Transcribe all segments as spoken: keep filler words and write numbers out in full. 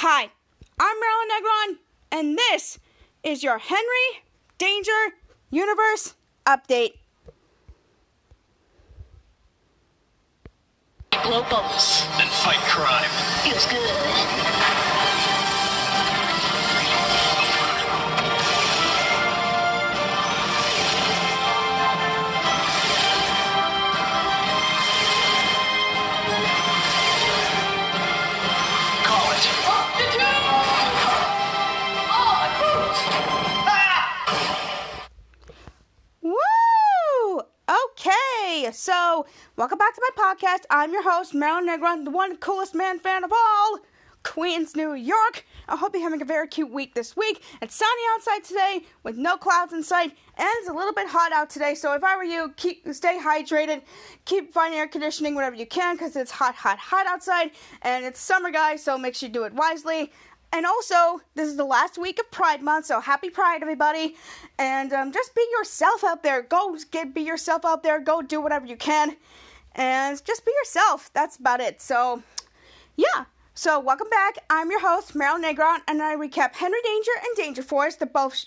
Hi, I'm Marilyn Negron, and this is your Henry Danger Universe Update. Blow bubbles and fight crime. feels good. Okay, so welcome back to my podcast. I'm your host, Marilyn Negron, the one coolest man fan of all, Queens, New York. I hope you're having a very cute week this week. It's sunny outside today with no clouds in sight, and it's a little bit hot out today. So if I were you, keep stay hydrated, keep fine air conditioning whenever you can, because it's hot, hot, hot outside, and it's summer, guys. So make sure you do it wisely. And also, this is the last week of Pride Month, so happy Pride, everybody. And um, just be yourself out there. Go get be yourself out there. Go do whatever you can. And just be yourself. That's about it. So, yeah. So, welcome back. I'm your host, Marilyn Negron, and I recap Henry Danger and Danger Force, the both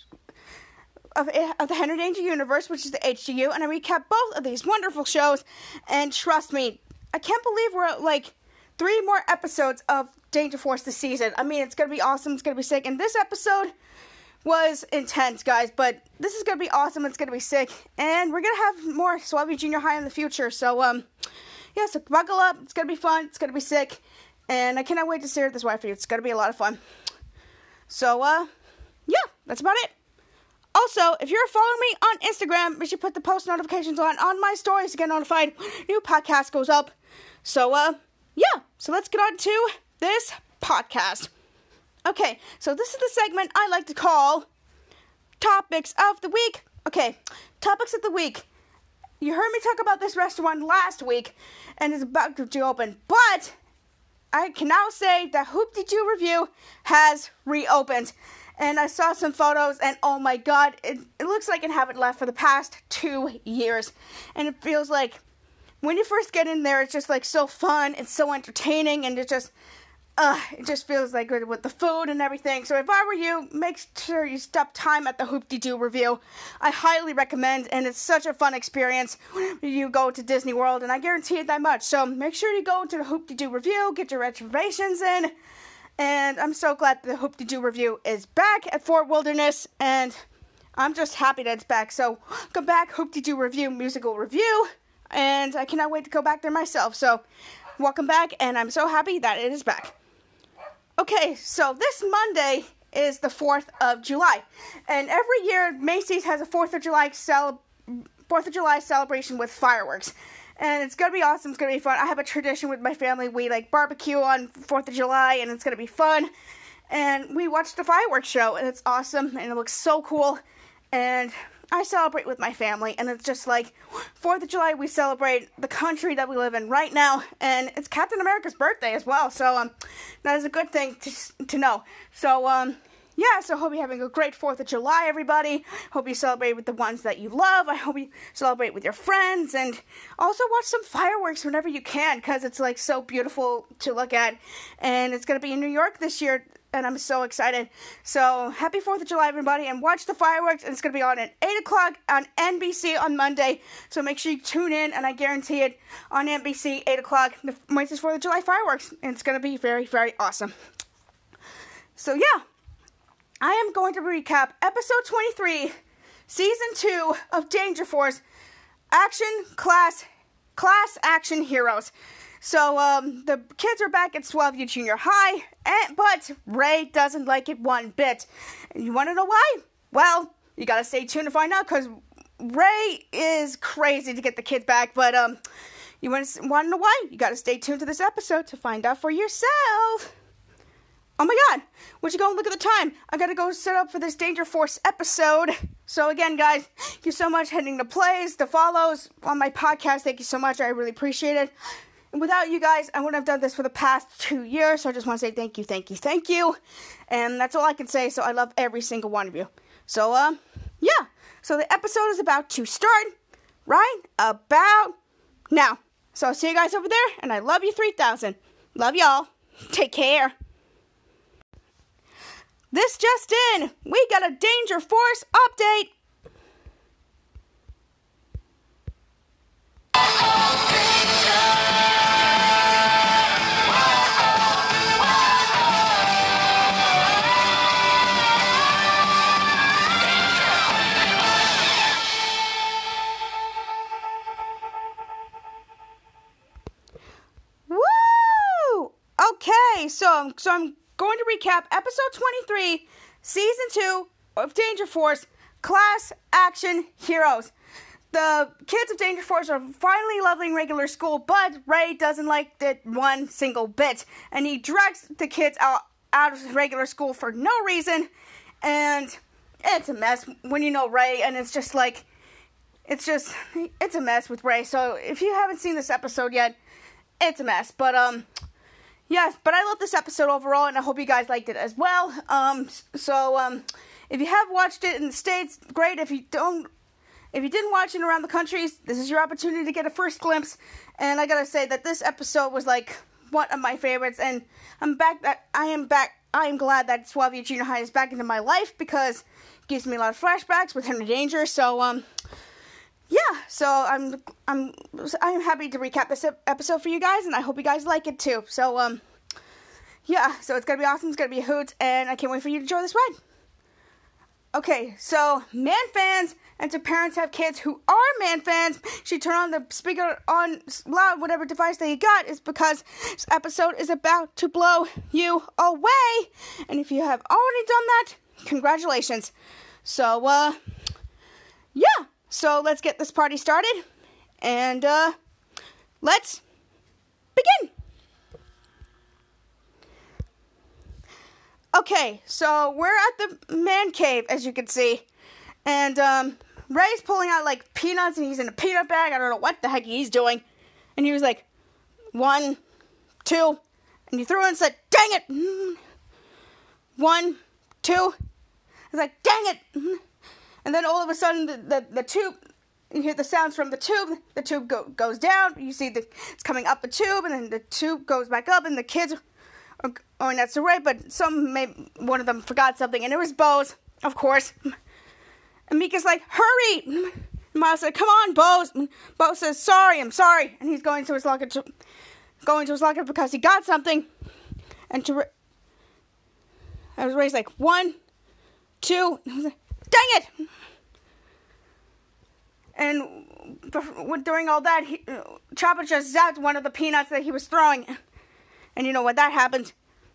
of, of the Henry Danger universe, which is the H D U. And I recap both of these wonderful shows. And trust me, I can't believe we're at, like, three more episodes of Danger Force this season. I mean, it's going to be awesome. It's going to be sick. And this episode was intense, guys. But this is going to be awesome. It's going to be sick. And we're going to have more Swellview Junior High in the future. So, um, yeah, so buckle up. It's going to be fun. It's going to be sick. And I cannot wait to share this with you. It's going to be a lot of fun. So, uh, yeah, that's about it. Also, if you're following me on Instagram, you should put the post notifications on on my stories to get notified. New podcast goes up. So, uh, yeah, so let's get on to this podcast. Okay, so this is the segment I like to call Topics of the Week. Okay, Topics of the Week. You heard me talk about this restaurant last week, and it's about to open, but I can now say that Hoop-de-Doo Review has reopened. And I saw some photos, and oh my god, it, it looks like it haven't left for the past two years. And it feels like when you first get in there, it's just, like, so fun, it's so entertaining, and it just, uh, it just feels like good with the food and everything. So if I were you, make sure you stop time at the Hoop-de-Doo Review. I highly recommend, and it's such a fun experience when you go to Disney World, and I guarantee it that much. So make sure you go to the Hoop-de-Doo Review, get your reservations in, and I'm so glad the Hoop-de-Doo Review is back at Fort Wilderness, and I'm just happy that it's back. So come back, Hoop-de-Doo Review musical review. And I cannot wait to go back there myself. So, welcome back, and I'm so happy that it is back. Okay, so this Monday is the fourth of July. And every year, Macy's has a fourth of July cele- fourth of July celebration with fireworks. And it's going to be awesome. It's going to be fun. I have a tradition with my family. We, like, barbecue on fourth of July, and it's going to be fun. And we watched the fireworks show, and it's awesome, and it looks so cool. And I celebrate with my family, and it's just like fourth of July, we celebrate the country that we live in right now, and it's Captain America's birthday as well, so um, that is a good thing to to know. So, um, yeah, so hope you're having a great fourth of July, everybody. Hope you celebrate with the ones that you love. I hope you celebrate with your friends, and also watch some fireworks whenever you can, because it's, like, so beautiful to look at, and it's going to be in New York this year, and I'm so excited. So, happy fourth of July, everybody, and watch the fireworks, and it's going to be on at eight o'clock on N B C on Monday, so make sure you tune in, and I guarantee it, on N B C, eight o'clock, the Macy's fourth of July fireworks, and it's going to be very, very awesome. So, yeah, I am going to recap episode twenty-three, season two of Danger Force, Action Class, Class Action Heroes. So, um, the kids are back at Swellview Junior High, and, but Ray doesn't like it one bit. And you want to know why? Well, you gotta stay tuned to find out, because Ray is crazy to get the kids back, but, um, you want to want to know why? You gotta stay tuned to this episode to find out for yourself. Oh my god, would you go and look at the time? I gotta go set up for this Danger Force episode. So again, guys, thank you so much hitting the plays, the follows on my podcast. Thank you so much. I really appreciate it. And without you guys, I wouldn't have done this for the past two years. So I just want to say thank you, thank you, thank you. And that's all I can say. So I love every single one of you. So, uh, yeah. So the episode is about to start right about now. So I'll see you guys over there. And I love you three thousand. Love y'all. Take care. This just in, we got a Danger Force update. Woo! Okay, so, so I'm going to recap episode twenty-three, season two of Danger Force, Class Action Heroes. The kids of Danger Force are finally leveling regular school, but Ray doesn't like it one single bit, and he drags the kids out, out of regular school for no reason, and it's a mess when you know Ray, and it's just like, it's just, it's a mess with Ray. So if you haven't seen this episode yet, it's a mess, but, um, yes, but I love this episode overall, and I hope you guys liked it as well. Um, so, um, if you have watched it in the States, great. If you don't, if you didn't watch it around the countries, this is your opportunity to get a first glimpse. And I gotta say that this episode was, like, one of my favorites, and I'm back, that I am back, I am glad that Suavia Junior High is back into my life, because it gives me a lot of flashbacks with Henry Danger, so, um, yeah, so I'm I'm I'm happy to recap this episode for you guys, and I hope you guys like it too. So um, yeah, so it's gonna be awesome. It's gonna be a hoot, and I can't wait for you to enjoy this ride. Okay, so man fans and to parents have kids who are man fans, should turn on the speaker on loud, whatever device that you got, is because this episode is about to blow you away. And if you have already done that, congratulations. So uh, yeah. So let's get this party started, and uh, let's begin. Okay, so we're at the man cave, as you can see, and um, Ray's pulling out, like, peanuts, and he's in a peanut bag. I don't know what the heck he's doing. And he was like, one, two, and he threw it and said, dang it. One, two. I was like, dang it. And then all of a sudden, the, the, the tube, you hear the sounds from the tube, the tube go, goes down, you see the, it's coming up the tube, and then the tube goes back up, and the kids are going that's the way, but some, maybe one of them forgot something, and it was Bose, of course. And Mika's like, hurry! And Miles said, come on, Bose! And Bose says, sorry, I'm sorry, and he's going to his locker, to, going to his locker because he got something, and to, I was raised like, one, two, and I was like, dang it! And during all that, he, Chopper just zapped one of the peanuts that he was throwing. And you know what that happened?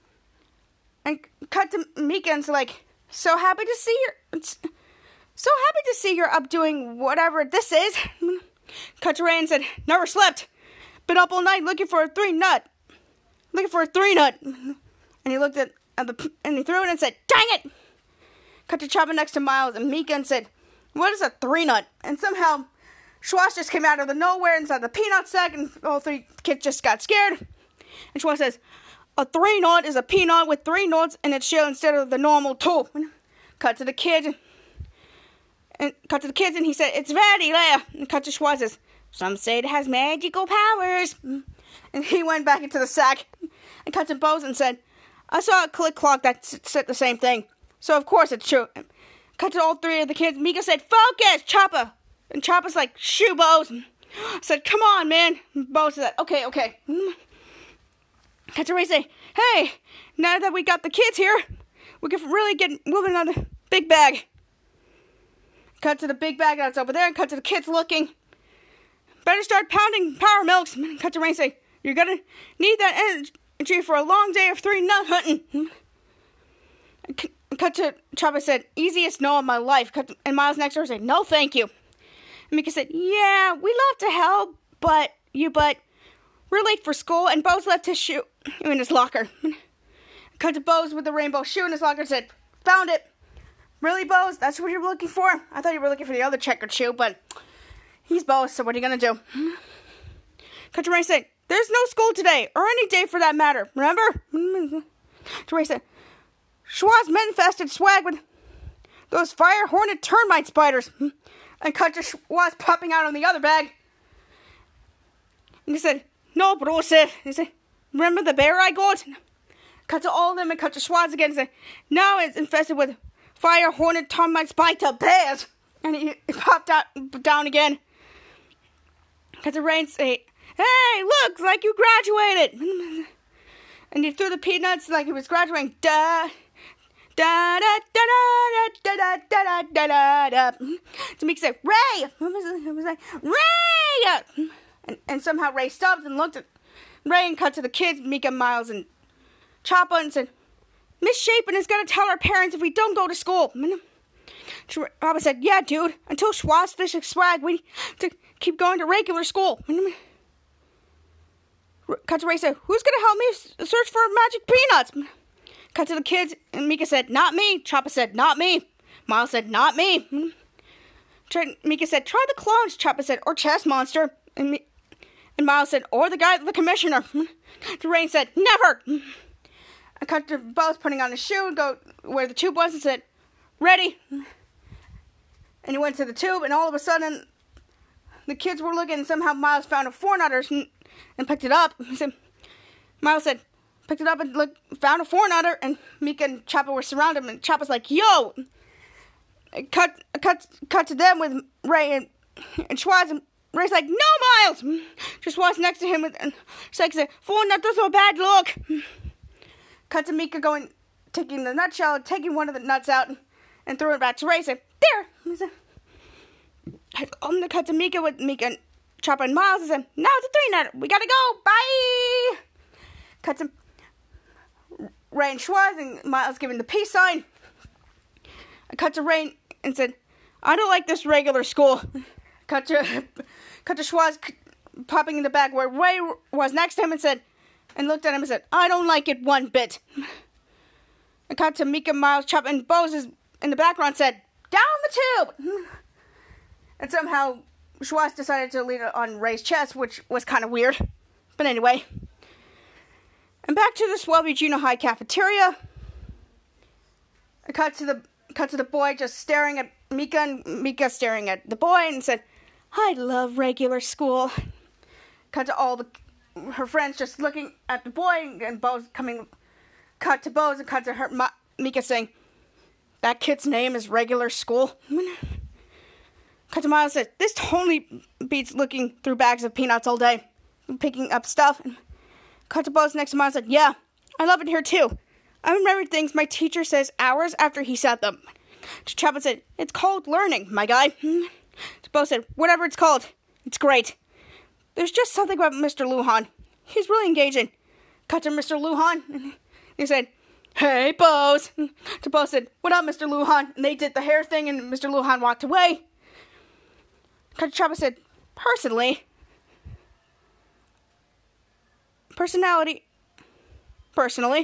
And cut to Mika and's like, so happy to see you. So happy to see you're up doing whatever this is. Cut to Ray and said, never slept. Been up all night looking for a three nut. Looking for a three nut. And he looked at, at the, and he threw it and said, dang it! Cut to Chopper next to Miles and Mika and said, what is a three nut? And somehow, Schwartz just came out of the nowhere inside the peanut sack, and all three kids just got scared. And Schwartz says, a three nut is a peanut with three nuts in its shell instead of the normal two. Cut to the kid, and cut to the kids, and he said, it's very rare. And cut to Schwartz says, some say it has magical powers. And he went back into the sack, and cut to Bose and said, I saw a click clock that said the same thing. So of course it's true. Cut to all three of the kids. Mika said, focus, Chopper. And Chopper's like, shoo, Bose. I said, come on, man. And Bose said, okay, okay. Cut to Ray say, hey, now that we got the kids here, we can really get moving on the big bag. Cut to the big bag that's over there, and cut to the kids looking. Better start pounding power milks. Cut to Ray say, you're gonna need that energy for a long day of three nut hunting. Cut to Chopper said, easiest no of my life. Cut to, and Miles next door said, no thank you. And Mika said, yeah, we love to help, but you, but we're late for school, and Bose left his shoe in his locker. Cut to Bose with the rainbow shoe in his locker and said, found it. Really, Bose? That's what you were looking for? I thought you were looking for the other checkered shoe, but he's Bose, so what are you going to do? Cut to Ray said, there's no school today, or any day for that matter, remember? To Ray said, Schwartz manifested swag with those fire hornet termite spiders. And cut to Schwartz popping out on the other bag. And he said, no, bro, said. He said, remember the bear I got? cut to all of them and cut to Schwartz again and say, now it's infested with fire, hornet, termites, spider, bears. And he, he popped out, down again. Cut to Rain say, hey, look, like you graduated. And he threw the peanuts like he was graduating. Da, da, da, da, da, da, da, da, da, da, da. So Mika said, Ray! What was it? It was like, Ray! And, and somehow Ray stopped and looked at Ray and cut to the kids, Mika, Miles, and Chopper, and said, Miss Shapen is going to tell our parents if we don't go to school. Robert said, yeah, dude, until Schwartz fish swag, we to keep going to regular school. Cut to Ray said, who's going to help me search for magic peanuts? Cut to the kids, and Mika said, not me. Chopper said, not me. Miles said, not me. Mika said, try the clones. Chopper said, or chess monster. And, me- and Miles said, or the guy, the commissioner. Rain said, never. I cut to Buzz putting on his shoe and go where the tube was and said, ready. And he went to the tube, and all of a sudden, the kids were looking, and somehow Miles found a four nutter and, and picked it up. He said, Miles said, picked it up and looked, found a four nutter, and Mika and Chopper were surrounded him, and Chopper's like, yo! I cut, cut, cut to them with Ray and, and Schwartz, and Ray's like, no, Miles! Just Schwartz next to him, and it's like, four nutters are a bad look. Cut to Mika going, taking the nutshell, taking one of the nuts out, and, and throwing it back to Ray, said, there! I'm going to cut to Mika with Mika and Chopper and Miles, and said, now it's a three nutter, we gotta go, bye! Cut to Ray and Schwartz, and Miles giving the peace sign. I cut to Ray and said, I don't like this regular school. Cut to, cut to Schwartz popping in the back where Ray was next to him and said, and looked at him and said, I don't like it one bit. I cut to Mika, Miles, Chopper, and Bose in the background said, down the tube! And somehow Schwartz decided to lean on Ray's chest, which was kind of weird. But anyway. And back to the Swellview Junior High cafeteria. I cut to the cut to the boy just staring at Mika, and Mika staring at the boy, and said, I love regular school. Cut to all the her friends just looking at the boy, and Bose coming. Cut to Bose and cut to her Ma, Mika saying, that kid's name is regular school. Cut to Miles said, this totally beats looking through bags of peanuts all day, picking up stuff. Cut to Bose next to Miles said, yeah, I love it here too. I remember things my teacher says hours after he said them. Chopper said, it's called learning, my guy. Bose said, whatever it's called, it's great. There's just something about Mister Lujan. He's really engaging. Cut to Mister Lujan. He said, hey, Bose. Bose said, what up, Mister Lujan? And they did the hair thing, and Mister Lujan walked away. Cut to Chopper said, personally, personality, personally,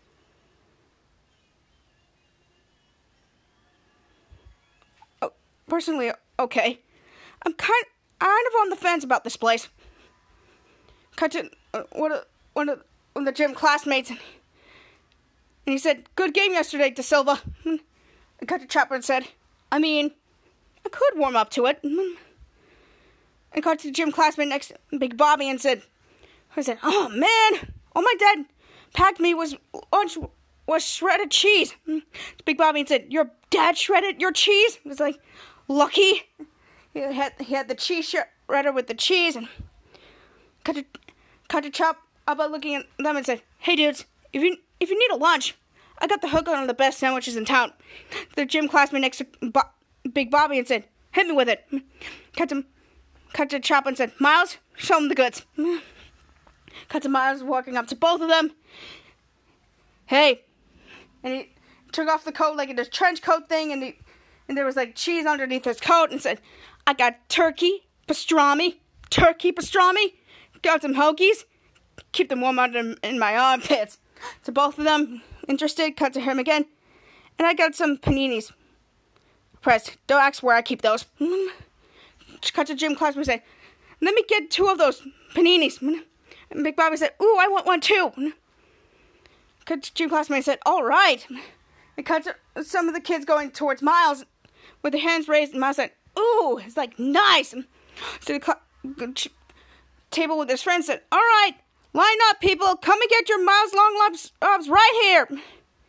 oh, personally, okay. I'm kind, kind of on the fence about this place. Cut to uh, one of one of, one of the gym classmates, and he said, "Good game yesterday, De Silva." And cut to Chopper and said, "I mean, I could warm up to it." And cut to the gym classmate next to Big Bobby and said, "I said, oh man, all my dad packed me was lunch was shredded cheese." Big Bobby and said, "Your dad shredded your cheese?" It was like, lucky. He had he had the cheese shredder with the cheese, and cut to cut to Chop about looking at them and said, "Hey dudes, if you if you need a lunch, I got the hook on the best sandwiches in town." The gym classmate next to Bo- Big Bobby and said, "Hit me with it." Cut to cut to Chop and said, "Miles, show him the goods." Cut to Miles walking up to both of them. "Hey," and he took off the coat like a trench coat thing, and he, and there was like cheese underneath his coat, and said, "I got turkey pastrami, turkey pastrami. Got some hoagies. Keep them warm under in my armpits." To both of them, interested, cut to him again. "And I got some paninis. Press, don't ask where I keep those." Cut to gym class and say, "Let me get two of those paninis." And Big Bobby said, "Ooh, I want one too." Cut to gym classmate said, "All right." And cut to some of the kids going towards Miles with their hands raised, and Miles said, "Ooh, it's like nice." So the cl- table with his friends said, "All right, Line up, people. Come and get your Miles Long Lobs, lobs right here.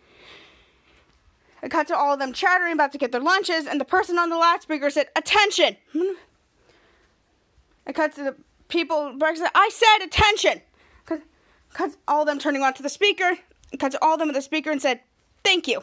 It cut to all of them chattering, about to get their lunches, and the person on the loudspeaker said, attention. It cut to the people, I said attention. Cut, cut all of them turning on to the speaker. It cut to all of them at the speaker and said, thank you.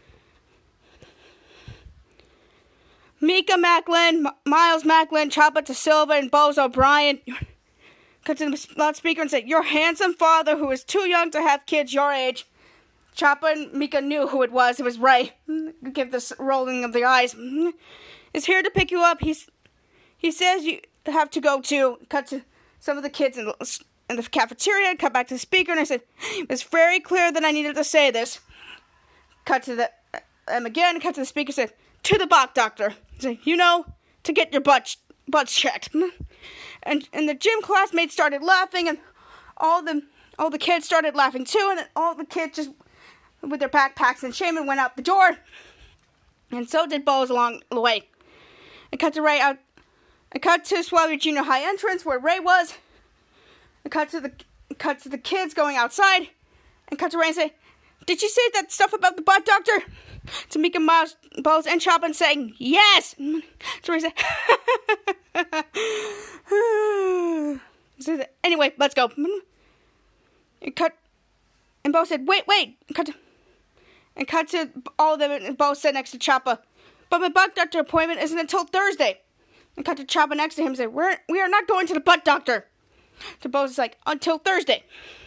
Mika Macklin, M- Miles Macklin, Chapa De Silva, and Bose O'Brien cut to the loudspeaker and said, your handsome father, who is too young to have kids your age. Chapa and Mika knew who it was. It was Ray. Give this rolling of the eyes. Is here to pick you up. He's he says you have to go too. Cut to some of the kids in the, in the cafeteria. Cut back to the speaker, and I said, it's very clear that I needed to say this. Cut to the um again. Cut to the speaker. Said, to the Bach doctor. Said, you know, to get your butt butts checked. And and the gym classmates started laughing, and all the all the kids started laughing too, and then all the kids just with their backpacks and Shaman went out the door, and so did Bose along the way. I cut to Ray out. I cut to Swellview Junior High entrance where Ray was. I cut to the cut to the kids going outside, and cut to Ray and say, "Did you say that stuff about the butt doctor?" To Mika, Miles, Bose, and Chopin saying yes. So Ray said, "Anyway, let's go." It cut, and Bose said, "Wait, wait." Cut to, and cut to all of them, and Bose said next to Choppa, "But my butt doctor appointment isn't until Thursday." And cut to Choppa next to him and said, We're, we are not going to the butt doctor. So Bose is like, until Thursday.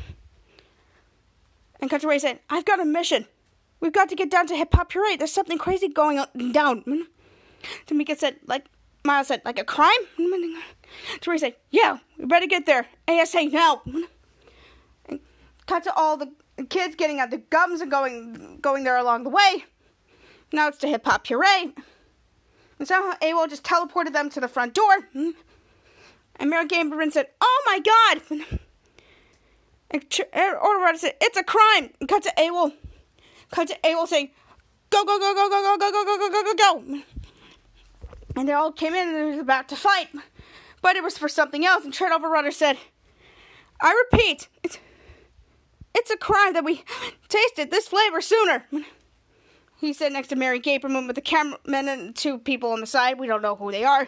And cut to Ray said, I've got a mission. We've got to get down to Hip Hop Puree. There's something crazy going on down. Tamika said, like, Miles said, like a crime? So Ray said, yeah, we better get there. A S A now. And cut to all the kids getting out the gums and going going there along the way. Now it's to Hip Hop Puree. And somehow AWOL just teleported them to the front door. And Mary Gabriel said, oh my god! And Order said, it's a crime! And cut to AWOL. Cut to AWOL saying, go, go, go, go, go, go, go, go, go, go, go, go. And they all came in and they were about to fight. But it was for something else. And Tread Overrunner said, I repeat, it's, it's a crime that we tasted this flavor sooner. He said next to Mary Gaperman with the cameraman and two people on the side. We don't know who they are.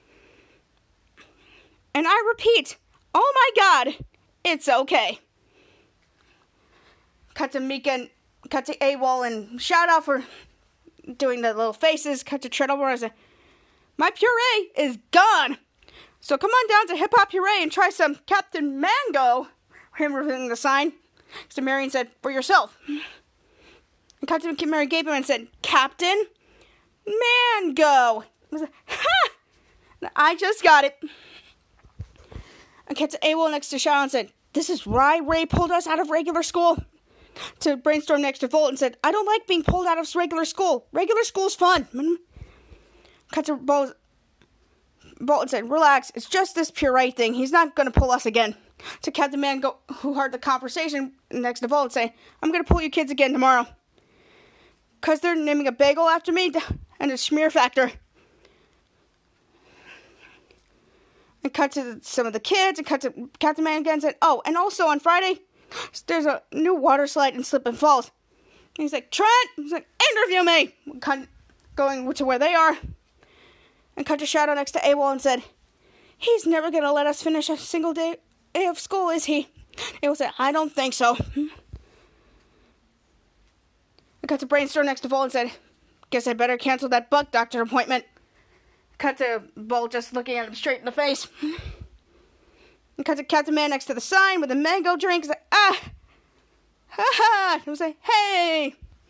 And I repeat, oh my god, it's okay. Cut to Mika and cut to AWOL and shout out for doing the little faces. Cut to Tread Over and say, my puree is gone. So come on down to Hip Hop Puree and try some Captain Mango. Him revealing the sign. So Marion said, for yourself. And cut to Mary Gaperman and said, Captain Mango. I said, ha! I just got it. And cut to AWOL next to Shadow and said, this is why Ray pulled us out of regular school. To Brainstorm next to Volt and said, I don't like being pulled out of regular school. Regular school's fun. Cut to Bolt and said, relax, it's just this puree thing. He's not going to pull us again. To Captain Mango, who heard the conversation next to Volt, and say, I'm going to pull you kids again tomorrow. Because they're naming a bagel after me and a Schmear Factor. And cut to some of the kids and cut to Captain Man again and said, oh, and also on Friday, there's a new water slide in Slip and Falls. And he's like, Trent, he's like, interview me. Cut, going to where they are. And cut to Shadow next to AWOL and said, he's never going to let us finish a single day of school, is he? AWOL said, I don't think so. I cut to Brainstorm next to Volt and said, guess I better cancel that butt doctor appointment. Cut to Volt just looking at him straight in the face. And cut to Captain Man next to the sign with a mango drink. He's like, ah, ha ha. He was like, hey.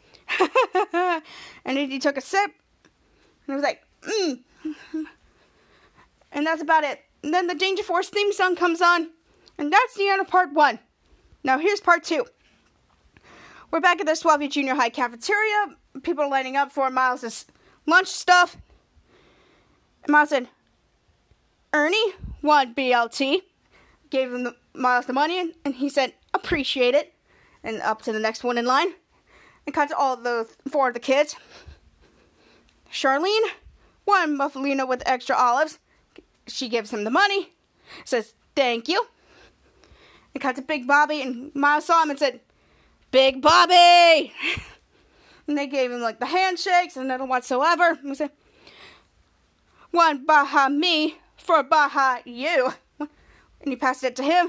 And then he took a sip. And he was like, mm. And that's about it. And then the Danger Force theme song comes on. And that's the end of part one. Now here's part two. We're back at the Swellview Junior High cafeteria. People are lining up for Miles' lunch stuff. And Miles said, Ernie, one B L T. Gave him the, Miles the money, and, and he said, appreciate it. And up to the next one in line. And cut to all the four of the kids. Charlene, one Muffalino with extra olives. She gives him the money. Says, thank you. They cut to Big Bobby, and Miles saw him and said, "Big Bobby!" And they gave him, like, the handshakes and nothing whatsoever. And he said, "One Baja me for Baja you." And he passed it to him.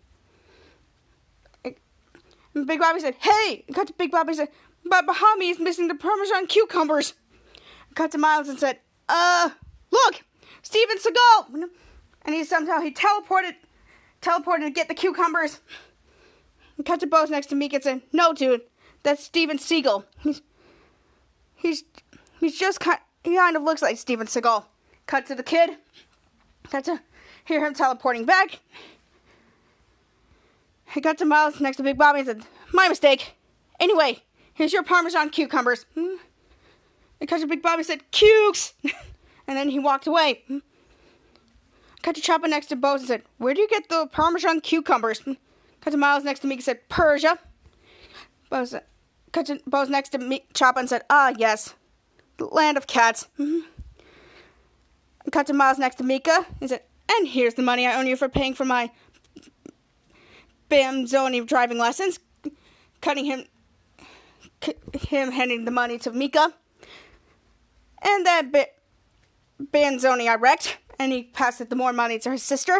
And Big Bobby said, "Hey!" And cut to Big Bobby and said, "But Bahami is missing the Parmesan cucumbers." And cut to Miles and said, Uh, look! Steven Seagal!" And he somehow, he teleported, teleported to get the cucumbers. And cut to Bose next to Mika and said, "No, dude, that's Steven Seagal. He's, he's, he's just kind, he kind of looks like Steven Seagal." Cut to the kid. Cut to hear him teleporting back. He got to Miles next to Big Bobby and said, "My mistake. Anyway, here's your Parmesan cucumbers." And cut to Big Bobby and said, "Cukes!" And then he walked away. Cut to Choppa next to Bose and said, "Where do you get the Parmesan cucumbers?" Cut to Miles next to me and said, "Persia." Bose, cut to Bose next to me, Choppa and said, "Ah, yes, the land of cats." Cut to Miles next to Mika and said, "And here's the money I owe you for paying for my Bam Zoni driving lessons." Cutting him, c- him handing the money to Mika. And then ba- Bam Zoni I wrecked, and he passed the more money to his sister.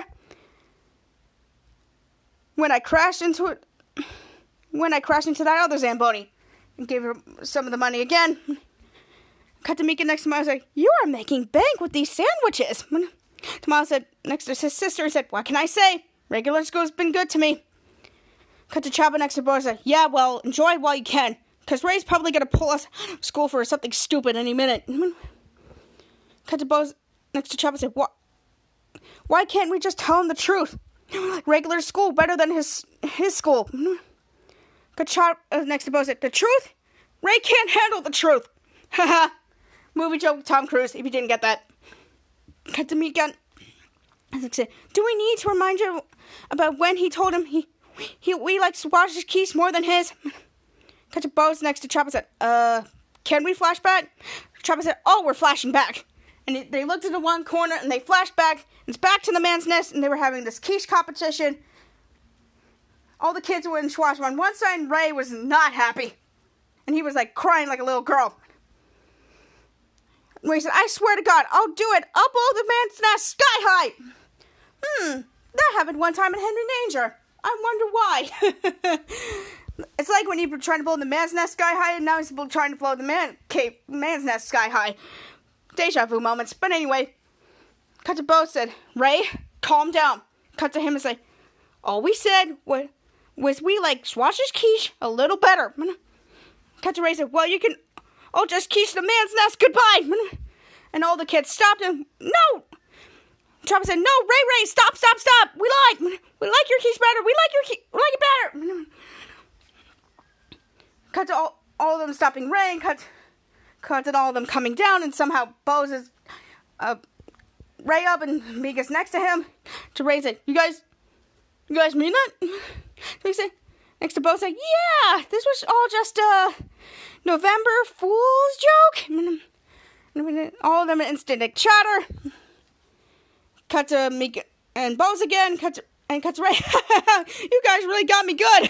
When I crashed into it, when I crashed into that other Zamboni, and gave her some of the money again. Cut to Mika next to Miles and said, "You are making bank with these sandwiches." Miles said next to his sister and said, "What can I say? Regular school's been good to me." Cut to Choppa next to Bose and said, "Yeah, well, enjoy while you can, because Ray's probably going to pull us out of school for something stupid any minute." Cut to Bose next to Choppa and said, "What? Why can't we just tell him the truth? Regular school better than his his school." Cut to Choppa next to Bose and said, "The truth? Ray can't handle the truth." Haha. Movie joke with Tom Cruise, if you didn't get that. Cut to me again. As I said, "Do we need to remind you about when he told him he, he we like Swash's keys more than his?" Cut to Bose next to Choppa and said, Uh, can we flash back?" Choppa said, "Oh, we're flashing back." And it, they looked into one corner and they flashed back. It's back to the man's nest, and they were having this quiche competition. All the kids were in Schwash on one side, and Ray was not happy. And he was like crying like a little girl. Where he said, "I swear to God, I'll do it. I'll blow the man's nest sky high." Hmm, that happened one time in Henry Danger. I wonder why. It's like when you were trying to blow the man's nest sky high, and now he's trying to blow the man, okay, man's nest sky high. Deja vu moments. But anyway, cut to Bo said, "Ray, calm down." Cut to him and say, "All we said was, was we like Swash's quiche a little better." Cut to Ray said, "Well, you can all just quiche the man's nest. Goodbye." And all the kids stopped and, "No!" Choppa said, "No, Ray, Ray, stop, stop, stop. We like, we like your quiche better. We like your quiche, we like it better." Cut to all, all of them stopping Ray, and cut, cut to all of them coming down, and somehow Bose is, uh, Ray up, and Mika's next to him. To Ray said, "You guys, you guys mean that?" So he said, next to Bose said, "Yeah, this was all just a November Fool's joke." And all of them in instant chatter. Cut to Mika and Bose again. Cut to, and cut to Ray. "You guys really got me good."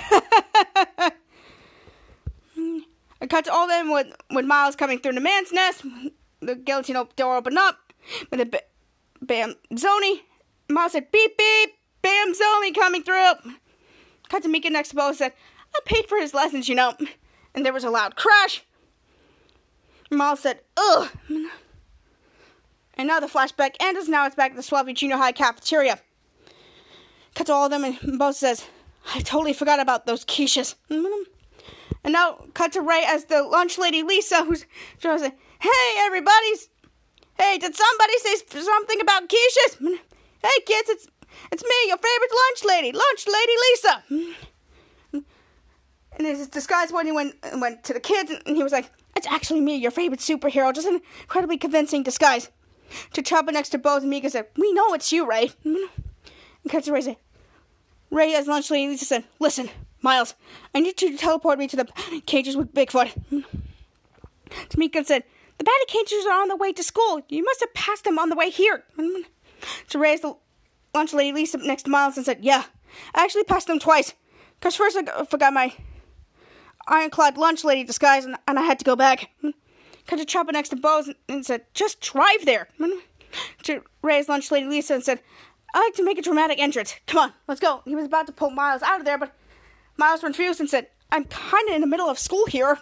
I cut to all of them with, with Miles coming through the man's nest. The guillotine door opened up. With a b- Bam Zoni. Miles said, "Beep, beep. Bam Zoni coming through." Cut to Mika next to Bose said, "I paid for his lessons, you know." And there was a loud crash. Miles said, "Ugh." And now the flashback ends. Now it's back at the Swellview Junior High cafeteria. Cut to all of them, and Bose says, "I totally forgot about those quiches." And now cut to Ray as the lunch lady Lisa, who's trying to say, "Hey, everybody! Hey, did somebody say something about quiches? Hey, kids, it's it's me, your favorite lunch lady, lunch lady Lisa." And his disguise when he went went to the kids, and he was like, "It's actually me, your favorite superhero. Just an incredibly convincing disguise." To Choppa next to Bose and Mika said, "We know it's you, Ray." And cut to Ray said, Ray as lunch lady Lisa said, "Listen, Miles, I need you to teleport me to the cages with Bigfoot." Tamika said, "The batty cages are on the way to school. You must have passed them on the way here." So Ray as the lunch lady Lisa next to Miles and said, "Yeah, I actually passed them twice. Because first I forgot my ironclad lunch lady disguise, and, and I had to go back. Cut to Chopper next to Bose and, and said, just drive there. To Ray's lunch lady Lisa and said, I like to make a dramatic entrance. Come on, let's go. He was about to pull Miles out of there, but Miles refused and said, I'm kind of in the middle of school here.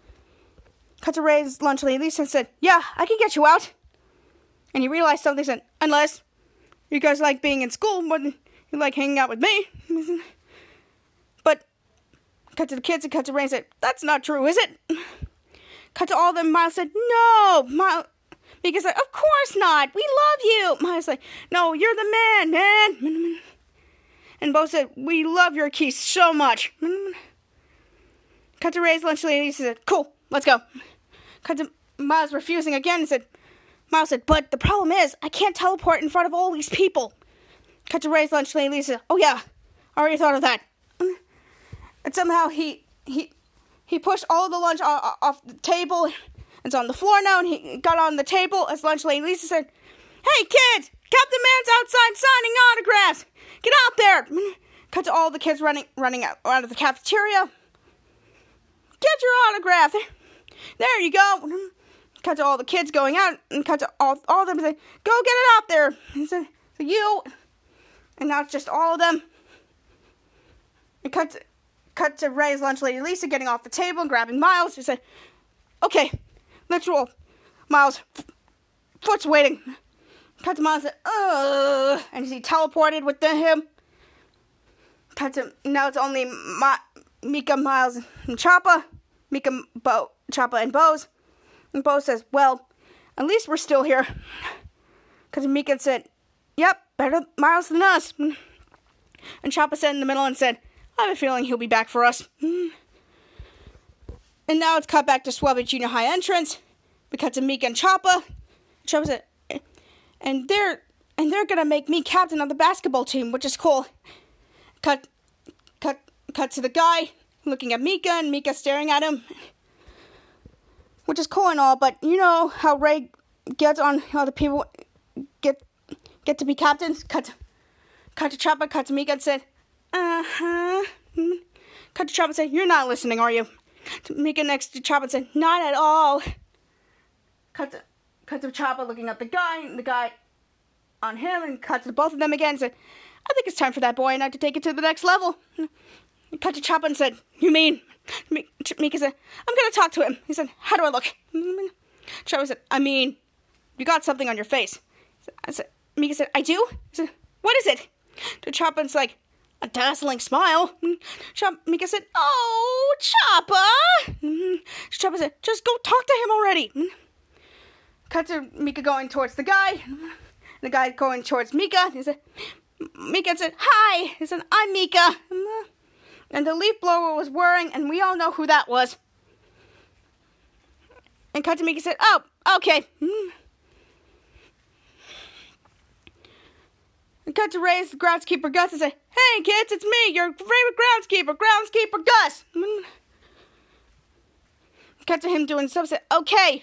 Cut to Ray's lunch lady Lisa and said, yeah, I can get you out. And he realized something and said, unless you guys like being in school more than you like hanging out with me. But cut to the kids and cut to Ray and said, that's not true, is it? Cut to all of them. Miles said, no. Miles, Mika said, of course not. We love you. Miles said, no, you're the man, man. And Bo said, we love your keys so much. Cut to Ray's lunch lady. He said, cool, let's go. Cut to Miles refusing again and said, Miles said, but the problem is, I can't teleport in front of all these people. Cut to Ray's lunch lady. He said, oh yeah, I already thought of that. And somehow he he he pushed all the lunch off, off the table. It's on the floor now, and he got on the table as lunch lady Lisa said, hey kids, Captain Man's outside signing autographs. Get out there. Cut to all the kids running running out, out of the cafeteria. Get your autograph. There you go. Cut to all the kids going out, and cut to all, all of them and say, go get it out there. He said, so you. And now it's just all of them. And cut to, cut to Ray's lunch lady Lisa getting off the table and grabbing Miles. She said, okay, let's roll. Miles, f- foot's waiting. Cut to Miles and said, ugh. And he teleported with the, him. Cut to, now it's only Ma, Mika, Miles, and Choppa. Mika, Bo, Choppa, and Bose. And Bo says, well, at least we're still here. Because Mika said, yep, better Miles than us. And Choppa said in the middle and said, I have a feeling he'll be back for us. And now it's cut back to Swabby Junior High entrance. We cut to Mika and Choppa. Choppa said, and they're, and they're going to make me captain of the basketball team, which is cool. Cut, cut, cut to the guy looking at Mika, and Mika staring at him. Which is cool and all, but you know how Ray gets on how the people get get to be captains? Cut to, cut to Choppa, cut to Mika and said, uh-huh. Cut to Choppa and said, you're not listening, are you? To Mika next to Choppa and said, not at all. Cut to, cut to Choppa looking at the guy, and the guy on him, and cut to both of them again and said, I think it's time for that boy and I to take it to the next level. Cut to Choppa and said, you mean? Mika said, I'm going to talk to him. He said, how do I look? Choppa said, I mean, you got something on your face. I said, Mika said, I do? He said, what is it? To Choppa's like, a dazzling smile. Choppa, Mika said, oh, Choppa. Choppa said, just go talk to him already. Cut to Mika going towards the guy. The guy going towards Mika. He said, Mika said, hi. He said, I'm Mika. And the leaf blower was whirring, and we all know who that was. And cut to Mika said, oh, okay. And cut to Ray's groundskeeper Gus and said, hey kids, it's me, your favorite groundskeeper, groundskeeper Gus. Cut to him doing stuff, said, okay.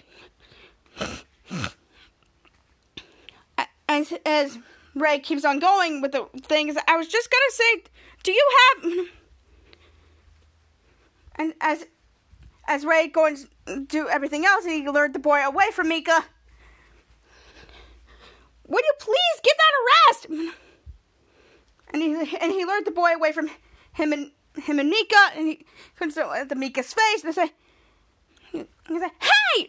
As, as Ray keeps on going with the things, I was just gonna say, do you have... And as as Ray going to do everything else, he lured the boy away from Mika. Would you please give that a rest? And he and he lured the boy away from him and him and Mika, and he couldn't look at the Mika's face. And say, he said, "Hey!"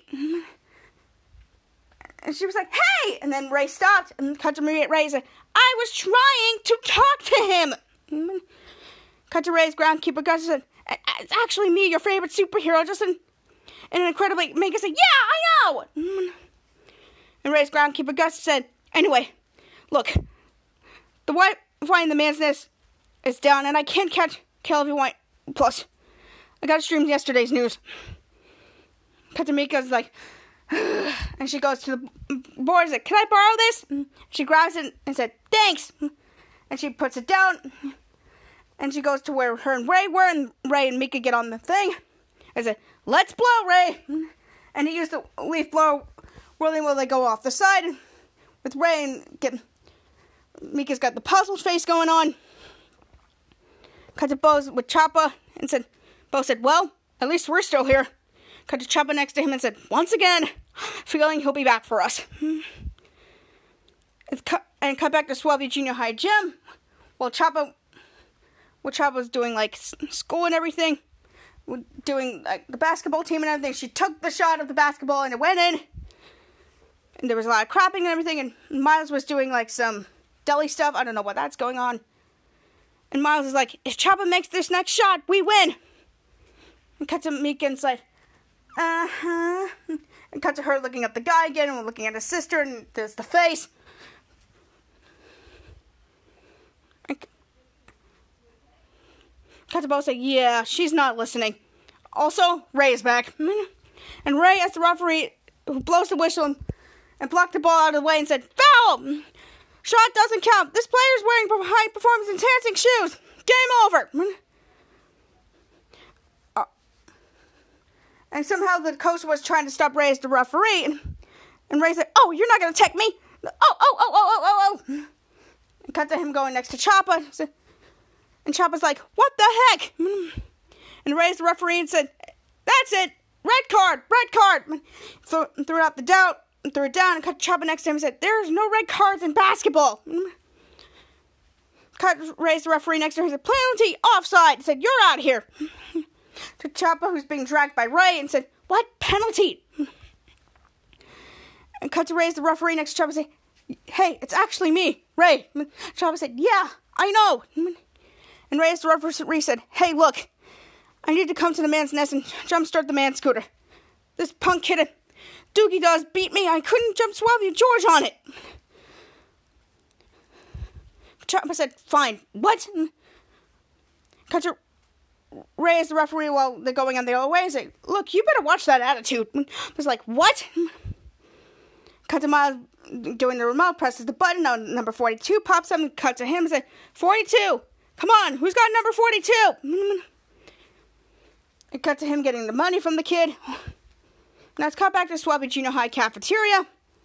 And she was like, "Hey!" And then Ray stopped and cut to Ray and said, "I was trying to talk to him." Cut to Ray's groundskeeper Gus said, "It's actually me, your favorite superhero, just in, in an incredibly..." Mika said, "Yeah, I know!" And Ray's groundskeeper Gus said, "Anyway, look, the Wi-Fi in the man's nest is down, and I can't catch Kelvin White. Plus, I got streamed yesterday's news." Cut to Mika's like, and she goes to the board and said, "Can I borrow this?" She grabs it and said, "Thanks." And she puts it down. And she goes to where her and Ray were, and Ray and Mika get on the thing. I said, "Let's blow, Ray." And he used the leaf blower, whirling while they go off the side. With Ray and get, Mika's got the puzzle face going on. Cut to Bose with Choppa and said, Bo said, well, at least we're still here. Cut to Choppa next to him and said, once again, feeling he'll be back for us. And cut, and cut back to Swellview Junior High gym. While Choppa, while Choppa was doing like school and everything, doing like the basketball team and everything. She took the shot of the basketball and it went in. And there was a lot of crapping and everything. And Miles was doing like some deli stuff. I don't know what that's going on. And Miles is like, if Choppa makes this next shot, we win. And cut to Mika and said, uh-huh. And cut to her looking at the guy again and looking at his sister, and there's the face. And cut to Bo saying, yeah, she's not listening. Also, Ray is back. And Ray, as the referee, who blows the whistle and, and blocked the ball out of the way and said, foul! Shot doesn't count. This player's wearing high performance enhancing shoes. Game over. Uh, and somehow the coach was trying to stop Ray as the referee. And, and Ray said, oh, you're not going to take me. Oh, oh, oh, oh, oh, oh, oh. And cut to him going next to Choppa. And Choppa's like, what the heck? And Ray's the referee and said, that's it. Red card, red card. So threw out the doubt. Threw it down and cut Choppa next to him and said, there's no red cards in basketball. Cut raised the referee next to him and said, penalty, offside. Said, you're out of here. To Choppa, who's being dragged by Ray, and said, what penalty? And cut to raise the referee next to Choppa and say, hey, it's actually me, Ray. Choppa said, yeah, I know. And Ray, as the referee, said, hey, look, I need to come to the man's nest and jumpstart the man scooter. This punk kid Doogie Does beat me. I couldn't jump Swellview George on it. Choppa said, fine. What? Cut to Ray as the referee while they're going on the other way and say, look, you better watch that attitude. I was like, what? Cut to Miles doing the remote, presses the button on number forty-two, pops up and cut to him and said, forty-two. Come on, who's got number forty-two? And cut to him getting the money from the kid. Now it's cut back to Swellview Junior High cafeteria.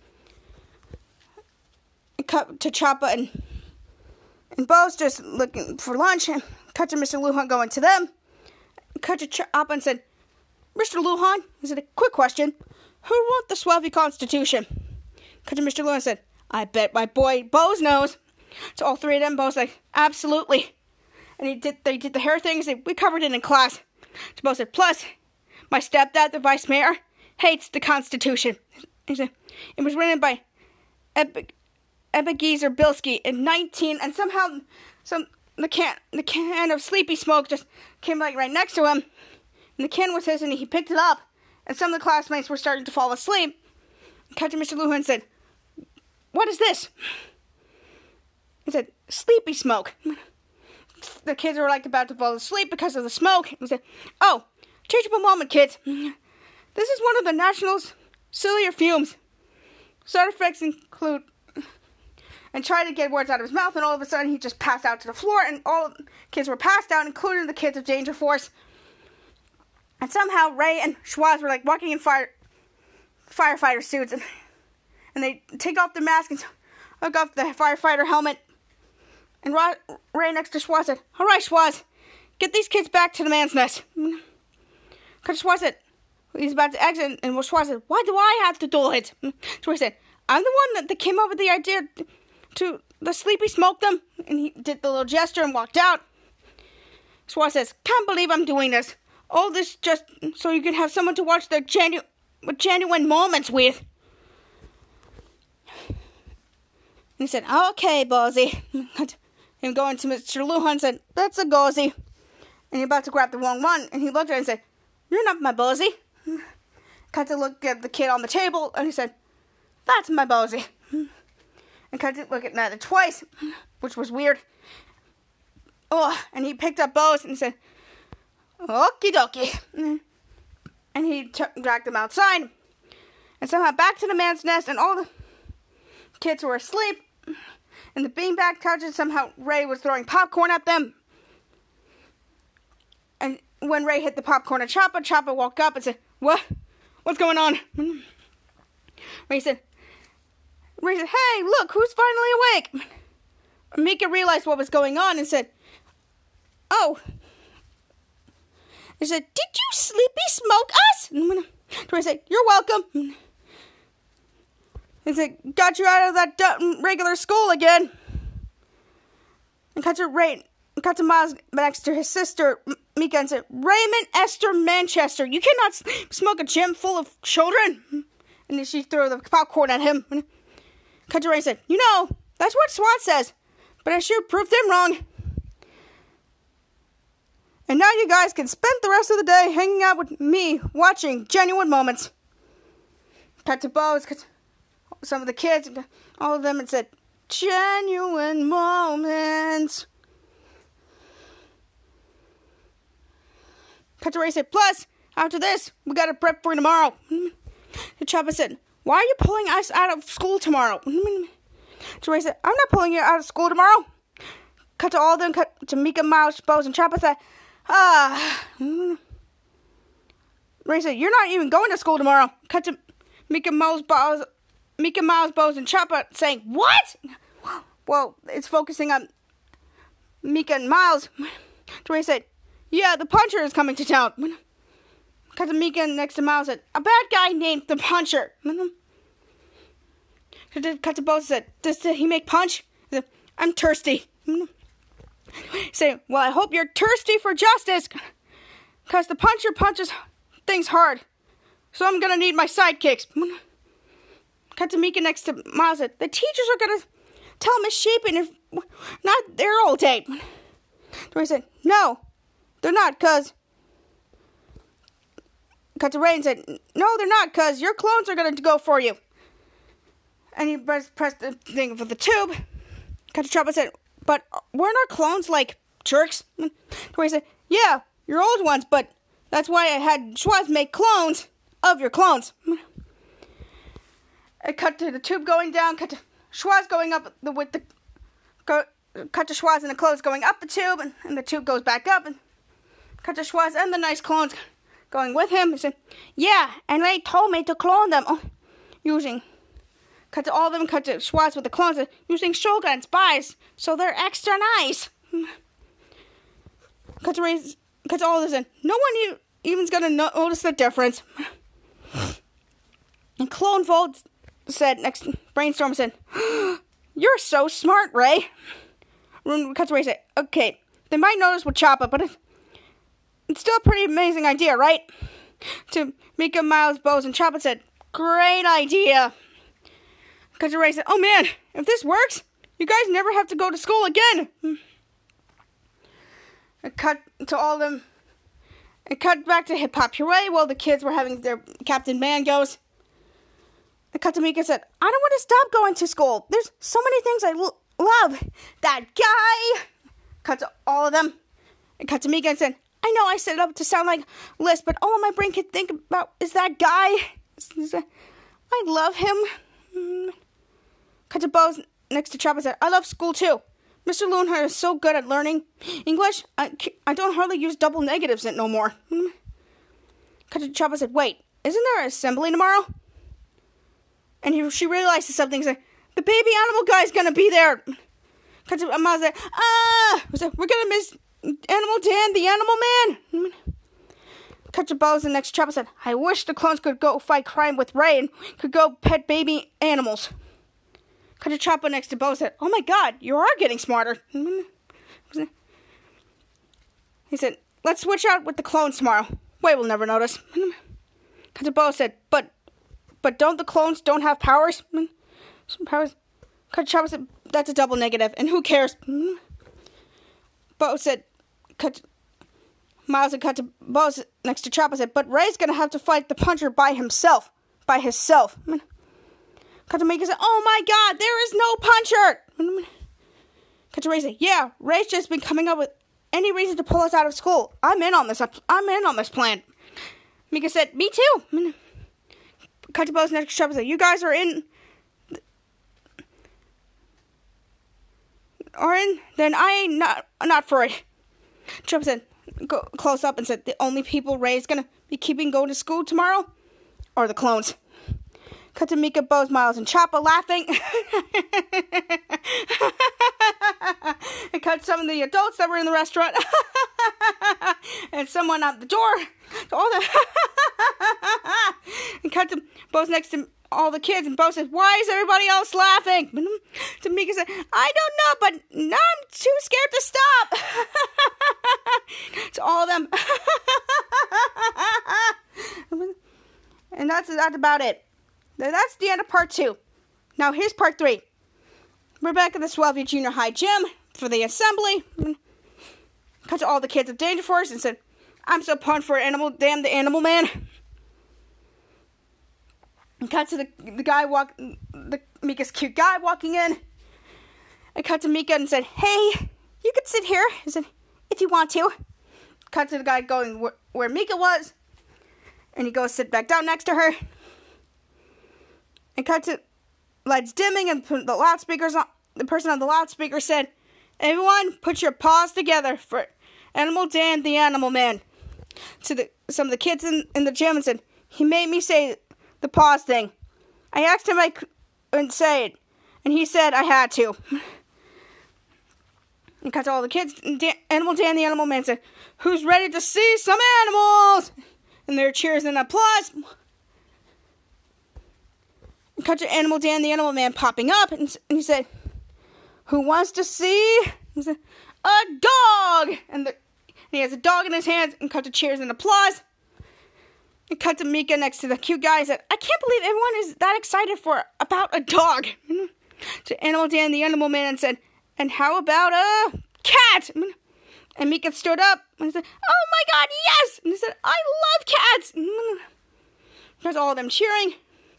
And cut to Choppa and and Bo's just looking for lunch. And cut to Mister Lujan going to them. And cut to Choppa and said, Mister Lujan, is it a quick question? Who wrote the Swellview Constitution? Cut to Mister Lujan and said, I bet my boy Bo's knows. To all three of them, Bo's like, absolutely. And he did they did the hair thing and said, we covered it in class. So Bo said, plus, my stepdad, the vice mayor, hates the Constitution. He said, it was written by Ebenezer Bilski in nineteen, and somehow some the can the can of Sleepy Smoke just came like right next to him, and the can was his, and he picked it up, and some of the classmates were starting to fall asleep. Cut to Mister Lujan and said, what is this? He said, Sleepy Smoke. The kids were like about to fall asleep because of the smoke. He said, oh, teachable moment, kids. This is one of the National's sillier fumes. Side effects include, and tried to get words out of his mouth, and all of a sudden he just passed out to the floor, and all the kids were passed out, including the kids of Danger Force. And somehow Ray and Schwaz were like walking in fire firefighter suits, and, and they take off their mask and hook off the firefighter helmet. And Ra- Ray next to Schwaz said, all right, Schwaz, get these kids back to the man's nest. Because Schwaz said, he's about to exit, and Schwaz said, why do I have to do it? So he said, I'm the one that, that came up with the idea to the Sleepy Smoke them. And he did the little gesture and walked out. Schwaz says, can't believe I'm doing this. All this just so you can have someone to watch their genu- genuine moments with. And he said, okay, Bozy. Him going to Mister Lujan said, that's a gozy. And he about to grab the wrong one, and he looked at it and said, you're not my Bozy. Cut to look at the kid on the table, and he said, that's my Bozy. And cut to look at that twice, which was weird. Oh, and he picked up Bose and he said, okie dokie. And he t- dragged them outside, and somehow back to the man's nest, and all the kids were asleep. And the beanbag couches, somehow Ray was throwing popcorn at them. And when Ray hit the popcorn at Choppa, Choppa woke up and said, what? What's going on? Ray said, Ray said, hey, look, who's finally awake? Mika realized what was going on and said, oh. He said, did you sleepy smoke us? And Tori said, you're welcome. He said, got you out of that d- regular school again. And cut to Ray, cut to Miles next to his sister, Mika, and said, Raymond Esther Manchester, you cannot smoke a gym full of children. And then she threw the popcorn at him. Cut to Ray and said, you know, that's what SWAT says, but I sure proved them wrong. And now you guys can spend the rest of the day hanging out with me, watching Genuine Moments. Cut to Bose, cut to some of the kids, all of them, and said, Genuine Moments. Cut to Ray said, plus, after this, we gotta prep for tomorrow. And Chopper said, why are you pulling us out of school tomorrow? So Ray said, I'm not pulling you out of school tomorrow. Cut to all of them, cut to Mika, Miles, Bose, and Chopper said, ah. Ray said, you're not even going to school tomorrow. Cut to Mika, Miles, Bose, Mika, Miles, Bose, and Chopper saying, what? Well, it's focusing on Mika and Miles. Ray said, yeah, the Puncher is coming to town. Cut to Mika next to Miles said, a bad guy named the Puncher. Cut to Bose said, does he make punch? He said, I'm thirsty. Say, well, I hope you're thirsty for justice, because the Puncher punches things hard, so I'm gonna need my sidekicks. Cut to Mika next to Miles said, the teachers are gonna tell Miss Shapin if not there all day. Ray said, no, they're not, cause. Cut to Ray and said, no, they're not, cause your clones are gonna go for you. And he pressed, pressed the thing for the tube. Cut to Chopper and said, but weren't our clones like jerks? Tori said, yeah, your old ones, but that's why I had Schwartz make clones of your clones. I cut to the tube going down, cut to Schwartz going up the with the go, cut to Schwartz and the clones going up the tube, and, and the tube goes back up, and cut to Schwartz and the nice clones going with him. He said, yeah, and they told me to clone them oh, using. Cut to all of them, cut to Schwartz with the clones, using Shogun spies, so they're extra nice. Cut to, raise, cut to all of this, and no one even's gonna no- notice the difference. And Clone Volt said, next, Brainstorm said, you're so smart, Ray. Cut to Ray said, okay, they might notice with Choppa, but it, it's still a pretty amazing idea, right? To Mika, Miles, Bose, and Choppa said, great idea. Cut to Ray said, oh man, if this works, you guys never have to go to school again. And cut to all of them. And cut back to Hip Hop Hooray while the kids were having their Captain Mangos. And cut to Mika and said, I don't want to stop going to school. There's so many things I l- love. That guy. Cut to all of them. And cut to Mika and said, I know I set it up to sound like Lisp, but all my brain can think about is that guy. I love him. Cut to Bose next to Chopper said, I love school too. Mister Loonhart is so good at learning English, I, I don't hardly use double negatives in it no more. Cut to Chopper said, wait, isn't there an assembly tomorrow? And he, she realizes something, and said, the baby animal guy's gonna be there. Cut to Miles said, ah, we're gonna miss Animal Dan, the Animal Man. Cut to Bose and next to Chopper said, I wish the clones could go fight crime with Ray and could go pet baby animals. Cut to Chopper next to Bose said, oh my god, you are getting smarter. He said, let's switch out with the clones tomorrow. Way will never notice. Cut to Bose said, but but don't the clones don't have powers? Some powers. Cut to Chopper said, that's a double negative, and who cares? Bose said, cut to, Miles and cut to Bose next to Chopper said, but Ray's gonna have to fight the Puncher by himself. By himself. Cut to Mika said, oh my god, there is no Puncher! Cut to Ray said, yeah, Ray's just been coming up with any reason to pull us out of school. I'm in on this. I'm in on this plan. Mika said, me too. Cut to Bose next to Chopper said, you guys are in... Are in? Then I ain't not, not for it. Chopper said, go close up and said, the only people Ray's gonna be keeping going to school tomorrow are the clones. Cut to Mika, Bose, Miles, and Chopper laughing. It cut some of the adults that were in the restaurant. And someone at the door. All the and cut them both next to all the kids. And Bo said, why is everybody else laughing? Tamika said, I don't know, but now I'm too scared to stop. To all of them. And that's, that's about it. That's the end of part two. Now here's part three. We're back at the Swellview Junior High gym for the assembly. Cut to all the kids at Danger Force and said, I'm so pumped for Animal, damn the Animal Man. And cut to the the guy walk, the Mika's cute guy walking in. I cut to Mika and said, hey, you could sit here. I said, if you want to. Cut to the guy going where, where Mika was. And he goes sit back down next to her. And cut to lights dimming and the loudspeakers on. The person on the loudspeaker said, everyone, put your paws together for Animal Dan the Animal Man. To the some of the kids in, in the gym and said, he made me say the pause thing. I asked him I couldn't say it. And he said I had to. And cut to all the kids. And Dan, Animal Dan the Animal Man said, who's ready to see some animals? And there are cheers and applause. And cut to Animal Dan the Animal Man popping up. And, and he said, who wants to see? He said, a dog! And, the, and he has a dog in his hands. And cut to cheers and applause. And cut to Mika next to the cute guy and said, I can't believe everyone is that excited for about a dog. To Animal Dan the Animal Man and said, and how about a cat? And Mika stood up and said, oh my god, yes! And he said, I love cats! There's all of them cheering.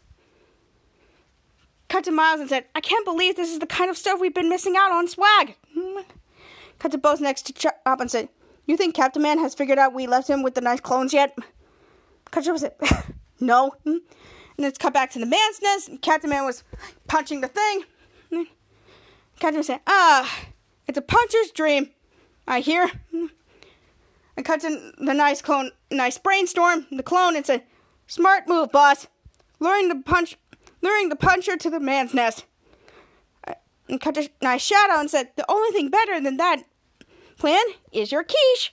Cut to Miles and said, I can't believe this is the kind of stuff we've been missing out on swag. Cut to both next to Chop and said, you think Captain Man has figured out we left him with the nice clones yet? Cut to said, no. And it's cut back to the man's nest. Captain Man was punching the thing. Captain Man said, ah, it's a puncher's dream. I hear. I cut to the nice clone, nice brainstorm, the clone, and said, smart move, boss. Luring the punch, luring the puncher to the man's nest. And cut to nice Shadow and said, the only thing better than that plan is your quiche.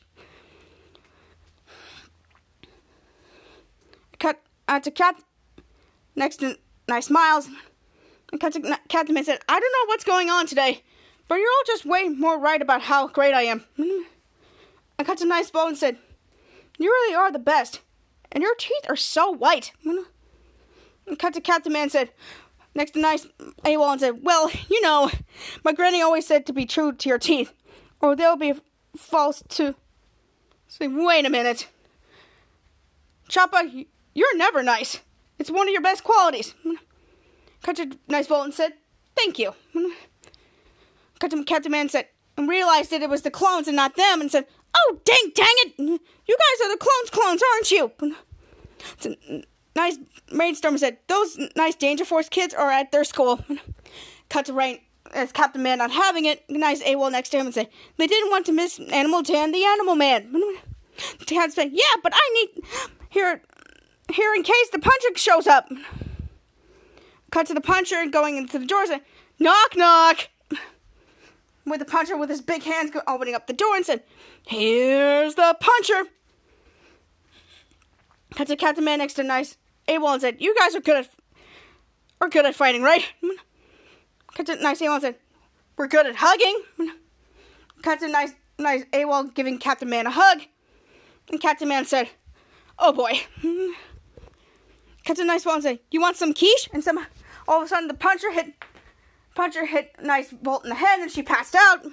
Cut uh, to Cat, next to nice Miles. And cut to Captain Man said, I don't know what's going on today, but you're all just way more right about how great I am. I cut to nice Bo and said, you really are the best, and your teeth are so white. And cut to Captain Man said, next to nice AWOL and said, well, you know, my granny always said to be true to your teeth, or they'll be false to... Say, wait a minute. Choppa, you're never nice. It's one of your best qualities. Cut to nice Volt and said, thank you. Cut to Captain Man and said, and realized that it was the clones and not them, and said, oh, dang, dang it. You guys are the clones clones, aren't you? So, nice Brainstorm said, those nice Danger Force kids are at their school. Cut to Rain as Captain Man not having it. Nice AWOL next to him and said, they didn't want to miss Animal Dan the Animal Man. Tad said, yeah, but I need here here in case the puncher shows up. Cut to the puncher and going into the door and said, knock knock. With the puncher with his big hands opening up the door and said, here's the puncher. Cut to Captain Man next to nice AWOL and said, you guys are good at are good at fighting, right? Cut to nice AWOL and said, we're good at hugging. Cut to nice nice AWOL giving Captain Man a hug. And Captain Man said, oh boy. Cut to nice Volt and said, you want some quiche? And some all of a sudden the puncher hit puncher hit nice Volt in the head and she passed out.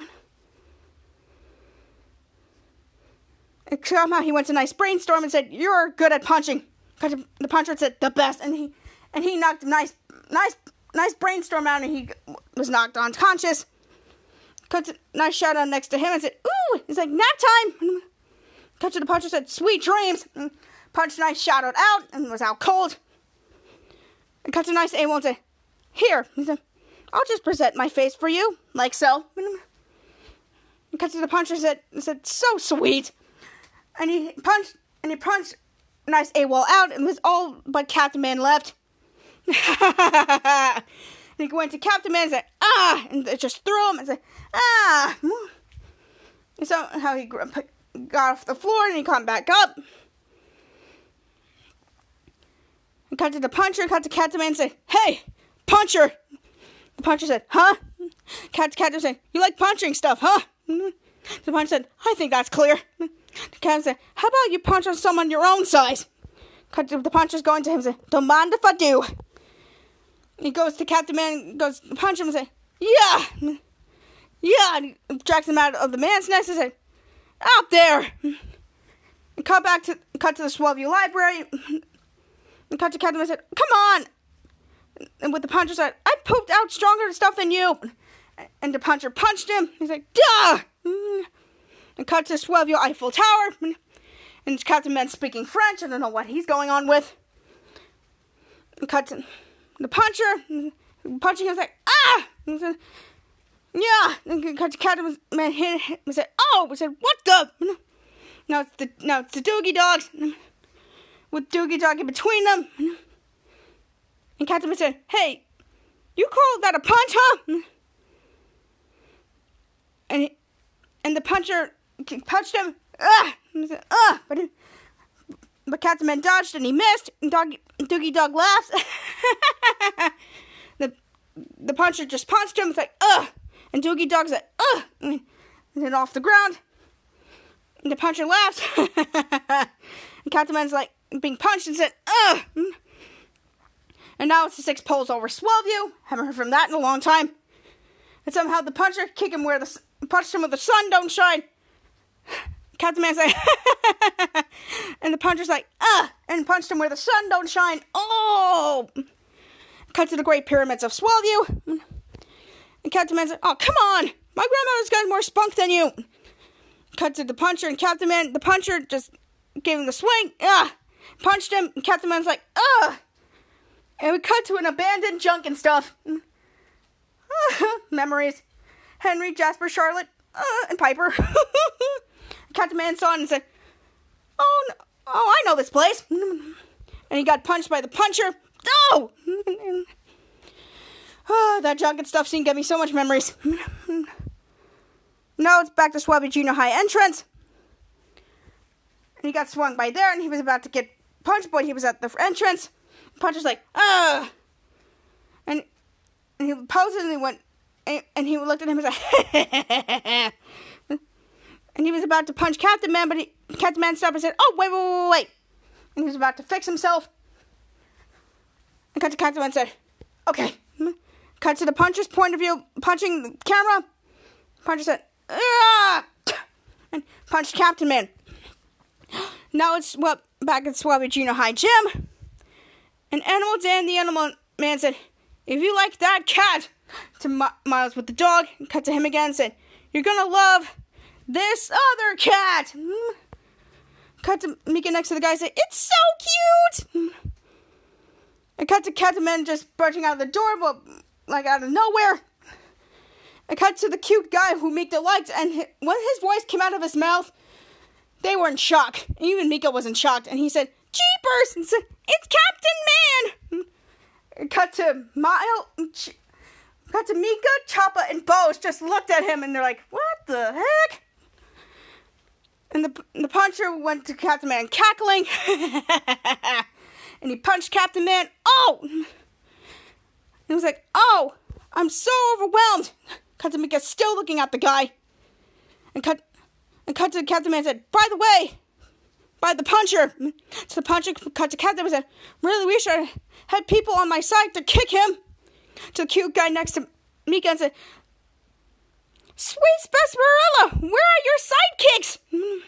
And somehow he went to nice Brainstorm and said, you're good at punching. Cut to the puncher said, the best. And he and he knocked nice nice nice Brainstorm out and he was knocked unconscious. Cut to nice Shadow next to him and said, ooh, it's like nap time. Cut to the puncher said, sweet dreams. And Punch nice shadowed out and was out cold. And cut to nice AWOL and said, here. He said, I'll just present my face for you, like so. And cut to the puncher said, said, so sweet. And he punched and he punched nice AWOL out and it was all but Captain Man left. he went to Captain Man and said, ah, and they just threw him and said, ah. And so how he got off the floor and he came back up. And cut to the puncher, cut to Captain Man and said, hey, puncher. The puncher said, huh? Cut to Captain said, you like punching stuff, huh? The puncher said, I think that's clear. The Captain said, how about you punch on someone your own size? Cut to the puncher's going to him and said, don't mind if I do. He goes to Captain Man, goes to punch him and say, yeah. Yeah, and he drags him out of the man's nest and said, out there. And cut back to, cut to the Swellview Library. And cut to Captain Man and said, come on. And with the puncher said, I pooped out stronger stuff than you. And the puncher punched him. He's like, duh. And cut to Swellview Eiffel Tower. And Captain Man speaking French. I don't know what he's going on with. And cut to the puncher. Punching him was like, ah. And said, yeah. And cut to Captain Man hit him and said, oh. And said, what the? Now it's the, now it's the Doogie Dogs. With Doogie Dog in between them. And Captain Man said, hey, you call that a punch, huh? And he, and the puncher punched him. Ah! And he said, ah! But, he, but Captain Man dodged and he missed. And Dog, Doogie Dog laughs. the the puncher just punched him. It's like, ugh! And Doogie Dog's like, ugh! And then off the ground. And the puncher laughs. And Captain Man's like being punched and said, ugh! And now it's the six poles over Swellview. Haven't heard from that in a long time. And somehow the puncher kicked him where the punched him where the sun don't shine. Captain Man's like, and the puncher's like, ah, and punched him where the sun don't shine. Oh! Cut to the Great Pyramids of Swellview. And Captain Man's like, oh, come on! My grandmother's got more spunk than you. Cut to the puncher and Captain Man. The puncher just gave him the swing. Ah! Punched him. And Captain Man's like, ah! And we cut to an abandoned junk and stuff. Memories. Henry, Jasper, Charlotte, uh, and Piper. Captain Man saw it and said, oh, no, oh, I know this place. And he got punched by the puncher. Oh! Oh, that junk and stuff scene gave me so much memories. Now it's back to Swellview Junior High entrance. And he got swung by there and he was about to get punched, but he was at the entrance. Puncher's like, ugh. And, and he posed and he went, and, and he looked at him and said, and he was about to punch Captain Man, but he, Captain Man stopped and said, oh, wait, wait, wait, wait. And he was about to fix himself. And cut to Captain Man and said, okay. Cut to the puncher's point of view, punching the camera. Puncher said, ah! And punched Captain Man. Now it's well, back at Swellview Junior High gym. And Animal Dan, the Animal Man, said, if you like that cat, to M- Miles with the dog, cut to him again and said, you're gonna love this other cat. Cut to Mika next to the guy and said, it's so cute. And cut to Captain Man just bursting out of the door, but like out of nowhere. And cut to the cute guy who Mika liked, and his, when his voice came out of his mouth, they were in shock. Even Mika wasn't shocked, and he said, Jeepers! And said, it's Captain Man! And cut to Mile, cut to Mika, Choppa, and Bose just looked at him, and they're like, what the heck? And the the puncher went to Captain Man cackling, and he punched Captain Man. Oh! And he was like, oh, I'm so overwhelmed. Cut to Mika still looking at the guy. And cut, and cut to Captain Man and said, by the way, by the puncher. So the puncher cut to Captain Man and said, really wish I had people on my side to kick him. To the cute guy next to Mika and said, sweet Spesperella, where are your sidekicks?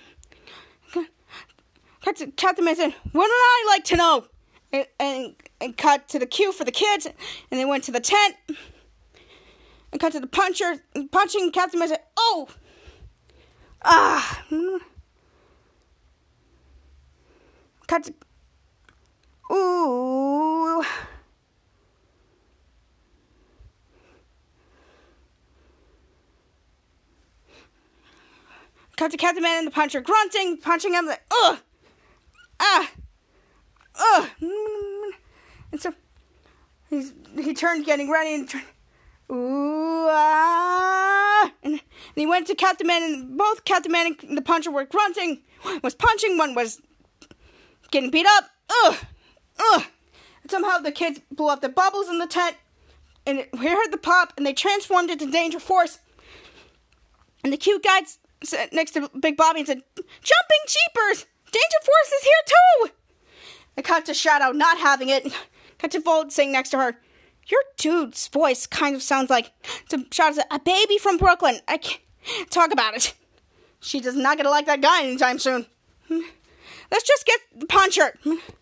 Cut to Captain Man and said, wouldn't I like to know? And, and, and cut to the queue for the kids, and they went to the tent. And cut to the puncher, punching Captain Man and said, oh, ah. Cut to, ooh. Cut to Captain Man and the puncher grunting, punching him like, ugh, ah, ugh. And so, He's, he turned getting ready and turned, ooh, ah, and, and he went to Captain Man, and both Captain Man and the puncher were grunting, one was punching, one was getting beat up, ugh, ugh. And somehow the kids blew up the bubbles in the tent, and it, we heard the pop, and they transformed into Danger Force, and the cute guy sat next to Big Bobby and said, jumping jeepers, Danger Force is here too! I cut to Shadow not having it, cut to Volt saying next to her, your dude's voice kind of sounds like, to Shadow said, a baby from Brooklyn, I can't talk about it. She does not gonna like that guy anytime soon. Let's just get the puncher.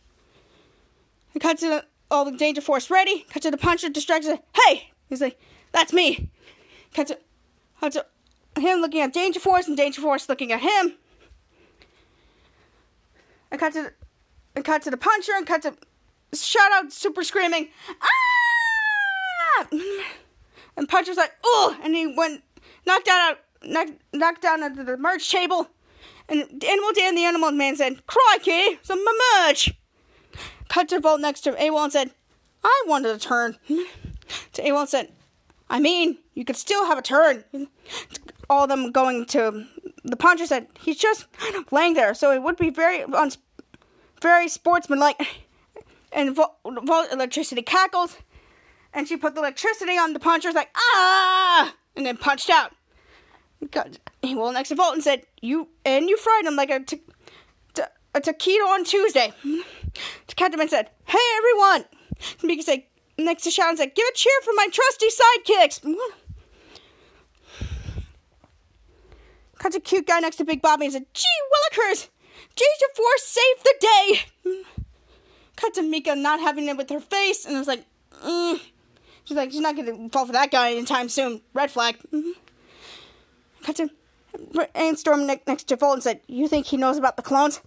I cut to the, all the Danger Force ready, cut to the puncher distracted, hey! He's like, that's me. Cut to, cut to him looking at Danger Force, and Danger Force looking at him. I cut to, I cut to the puncher, and cut to Shadow super screaming, ah! And puncher's like, oh! And he went, knocked out, knocked, knocked down onto the merch table. And Animal Dan, the Animal Man, said, crikey, some merch. Cut to Volt next to AWOL and said, I wanted a turn. To AWOL and said, I mean, you could still have a turn. All of them going to the puncher said, he's just laying there, so it would be very, un- very sportsmanlike. And Volt, Volt electricity cackles, and she put the electricity on the puncher, like, ah! And then punched out. Got AWOL next to Volt and said, you, and you fried him like a, t- t- a taquito on Tuesday. Captain Man said, hey everyone! Mika said, next to Shadow and said, give a cheer for my trusty sidekicks! Cut to cute guy next to Big Bobby and said, gee willikers! Danger Force saved the day! Cut to Mika not having it with her face, and it was like, mm. She's like, she's not gonna fall for that guy anytime soon. Red flag. Mm-hmm. Cut to Ainstorm ne- next to Volt and said, you think he knows about the clones?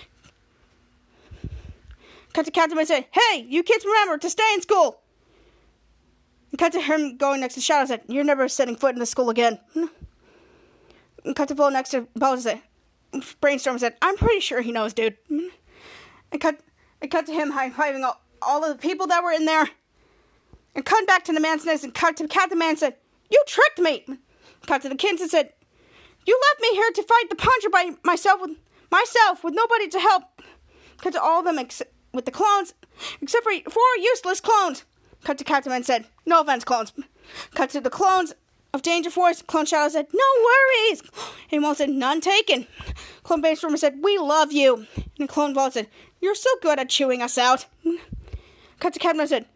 Cut to Captain Man and said, hey, you kids remember to stay in school. And cut to him going next to Shadow and said, you're never setting foot in the school again. And cut to Volt next to Bo and said, Brainstorm and said, I'm pretty sure he knows, dude. And cut, and cut to him high-fiving all, all of the people that were in there. And cut back to the man's nest and cut to Captain Man and said, you tricked me. Cut to the kids and said, you left me here to fight the puncher by myself with myself with nobody to help. Cut to all of them ex- with the clones, except for four useless clones. Cut to Captain Man and said, no offense, clones. Cut to the clones of Danger Force. Clone Shadow said, no worries. And Walt said, none taken. Clone Brainstormer said, we love you. And Clone Volt said, you're so good at chewing us out. Cut to Captain Man said,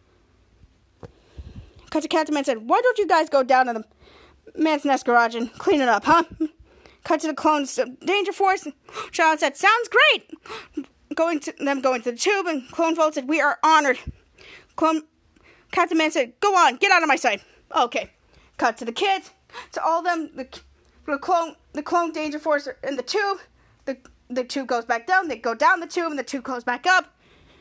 Cut to Captain Man and said, why don't you guys go down to the man's nest garage and clean it up, huh? Cut to the clones of Danger Force. Shadow said, sounds great. Going to them going to the tube, and Clone Volt said, we are honored. Clone Captain Man said, go on, get out of my sight. Okay. Cut to the kids, to all of them, the, the clone the clone Danger Force are in the tube. The the tube goes back down, they go down the tube, and the tube goes back up.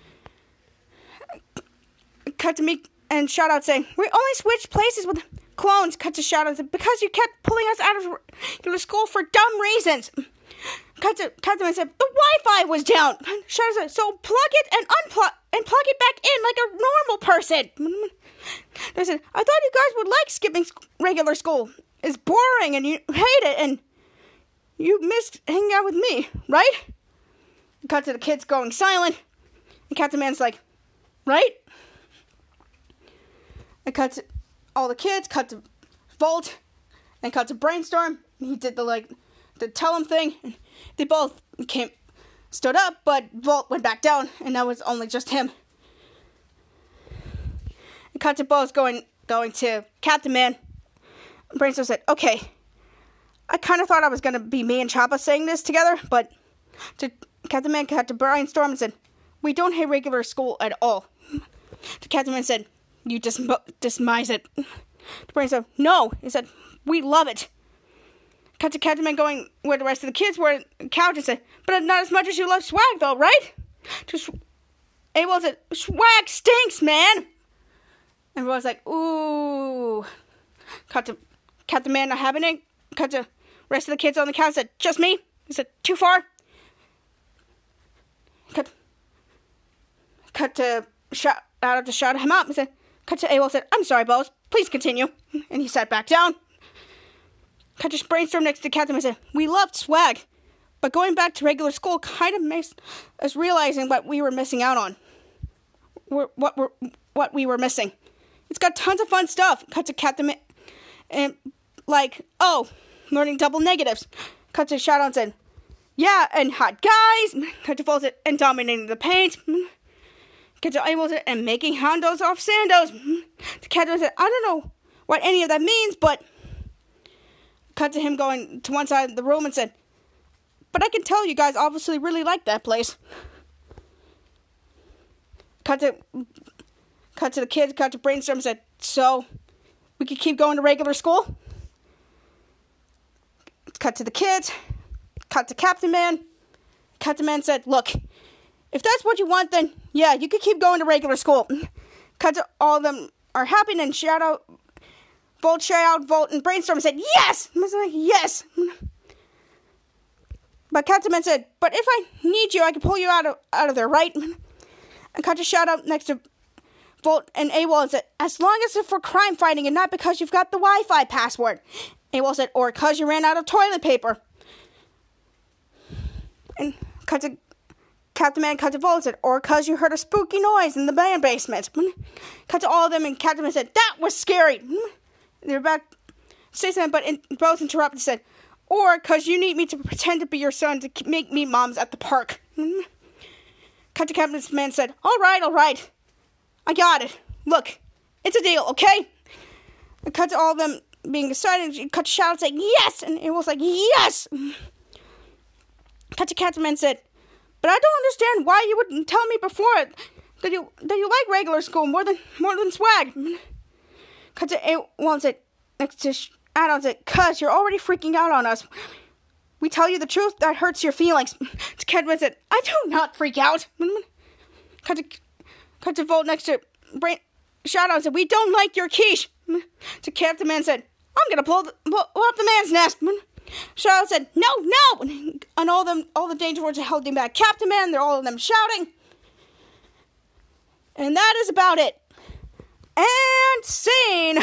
Cut to me and Shout Out saying, we only switched places with clones. Cut to Shout Out said, because you kept pulling us out of your school for dumb reasons. Cut to Captain Man said, the Wi-Fi was down. Shout Out said, so plug it and unplug and plug it back in like a normal person. They said, I thought you guys would like skipping regular school. It's boring and you hate it and you missed hanging out with me, right? Cut to the kids going silent. And Captain Man's like, right? And cut to all the kids, cut to Volt, and cut to Brainstorm. And he did the, like, the tell him thing. And they both came, stood up, but Volt went back down, and that was only just him. And cut to both going, going to Captain Man. Brainstorm said, okay, I kind of thought I was going to be me and Choppa saying this together, but to Captain Man cut to Brainstorm and said, we don't hate regular school at all. To Captain Man said, you dis- despise it. To Brainstorm, no. He said, we love it. Cut to Captain Man going where the rest of the kids were on the couch and said, but not as much as you love swag though, right? Just AWOL said, swag stinks, man. And everyone's like, ooh. Cut to Captain Man not having it. Cut to rest of the kids on the couch said, just me. He said, too far. Cut, cut to shout out to shout him out and said, cut to AWOL said, I'm sorry, boss. Please continue. And he sat back down. Cut to Brainstorm next to Captain and said, we loved swag, but going back to regular school kind of makes us realizing what we were missing out on. We're, what, we're, what we were missing. It's got tons of fun stuff. Cut to Captain and like, oh, learning double negatives. Cut to Shadow and said, yeah, and hot guys. Cut to Fold and dominating the paint. Cut to AWOL and making hondos off sandos. To Captain said, I don't know what any of that means, but cut to him going to one side of the room and said, but I can tell you guys obviously really like that place. Cut to cut to the kids, cut to Brainstorm and said, so we could keep going to regular school? Cut to the kids, cut to Captain Man. Captain Man said, look, if that's what you want, then yeah, you could keep going to regular school. Cut to all of them are happy, and Shadow, Volt, Shout, Volt, and Brainstorm said, yes! I was like, yes! But Captain Man said, but if I need you, I can pull you out of out of there, right? And cut to Shout out next to Volt and AWOL and said, as long as it's for crime fighting and not because you've got the Wi-Fi password. AWOL said, or because you ran out of toilet paper. And cut to Captain Man, cut to Volt said, or because you heard a spooky noise in the band basement. Cut to all of them, and Captain Man said, that was scary. They're about to say something, but in, both interrupted and said, or because you need me to pretend to be your son to make me moms at the park. Cut to Captain Man said, all right, all right. I got it. Look, it's a deal, okay? And cut to all of them being excited. And cut to Shadow saying, yes! And it was like, yes! Cut to Captain Man said, but I don't understand why you wouldn't tell me before that you that you like regular school more than more than swag. Cut to AWOL and said, next to Shadow said, cuz you're already freaking out on us. We tell you the truth, that hurts your feelings. To Captain Man said, I do not freak out. Cut to Cut to Volt next to Brain Shadow and said, we don't like your quiche. To Captain Man said, I'm gonna pull, the, pull up the man's nest. Shadow said, no, no! And all them, all the danger words are holding back Captain Man. They're all of them shouting. And that is about it. And scene!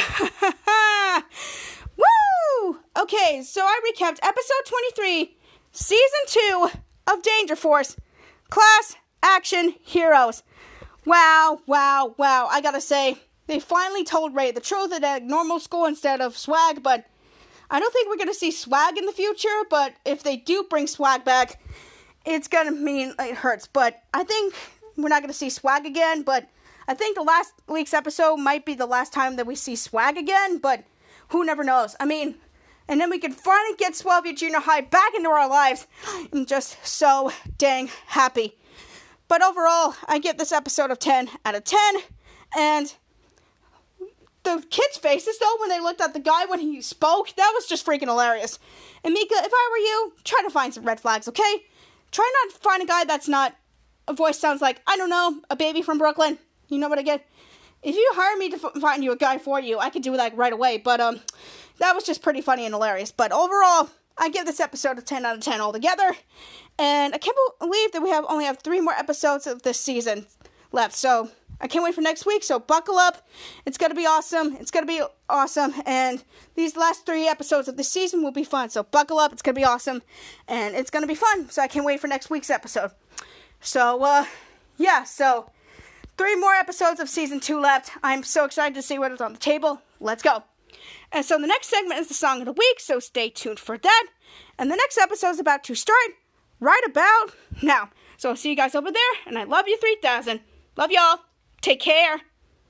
Woo! Okay, so I recapped episode twenty-three, season two of Danger Force, Class Action Heroes. Wow, wow, wow. I gotta say, they finally told Ray the truth at normal school instead of swag, but I don't think we're going to see swag in the future, but if they do bring swag back, it's going to mean it hurts. But I think we're not going to see swag again, but I think the last week's episode might be the last time that we see swag again, but who never knows. I mean, and then we can finally get Swellview Junior High back into our lives. I'm just so dang happy. But overall, I give this episode of ten out of ten, and the kids' faces, though, when they looked at the guy when he spoke, that was just freaking hilarious. And Mika, if I were you, try to find some red flags, okay? Try not to find a guy that's not, a voice sounds like, I don't know, a baby from Brooklyn. You know what I get? If you hire me to f- find you a guy for you, I could do that right away. But, um, that was just pretty funny and hilarious. But overall, I give this episode a ten out of ten altogether. And I can't believe that we have only have three more episodes of this season left. So I can't wait for next week, so buckle up. It's going to be awesome. It's going to be awesome. And these last three episodes of this season will be fun. So buckle up. It's going to be awesome. And it's going to be fun. So I can't wait for next week's episode. So, uh, yeah. So, three more episodes of season two left. I'm so excited to see what is on the table. Let's go. And so the next segment is the song of the week. So stay tuned for that. And the next episode is about to start right about now. So I'll see you guys over there. And I love you three thousand. Love y'all. Take care.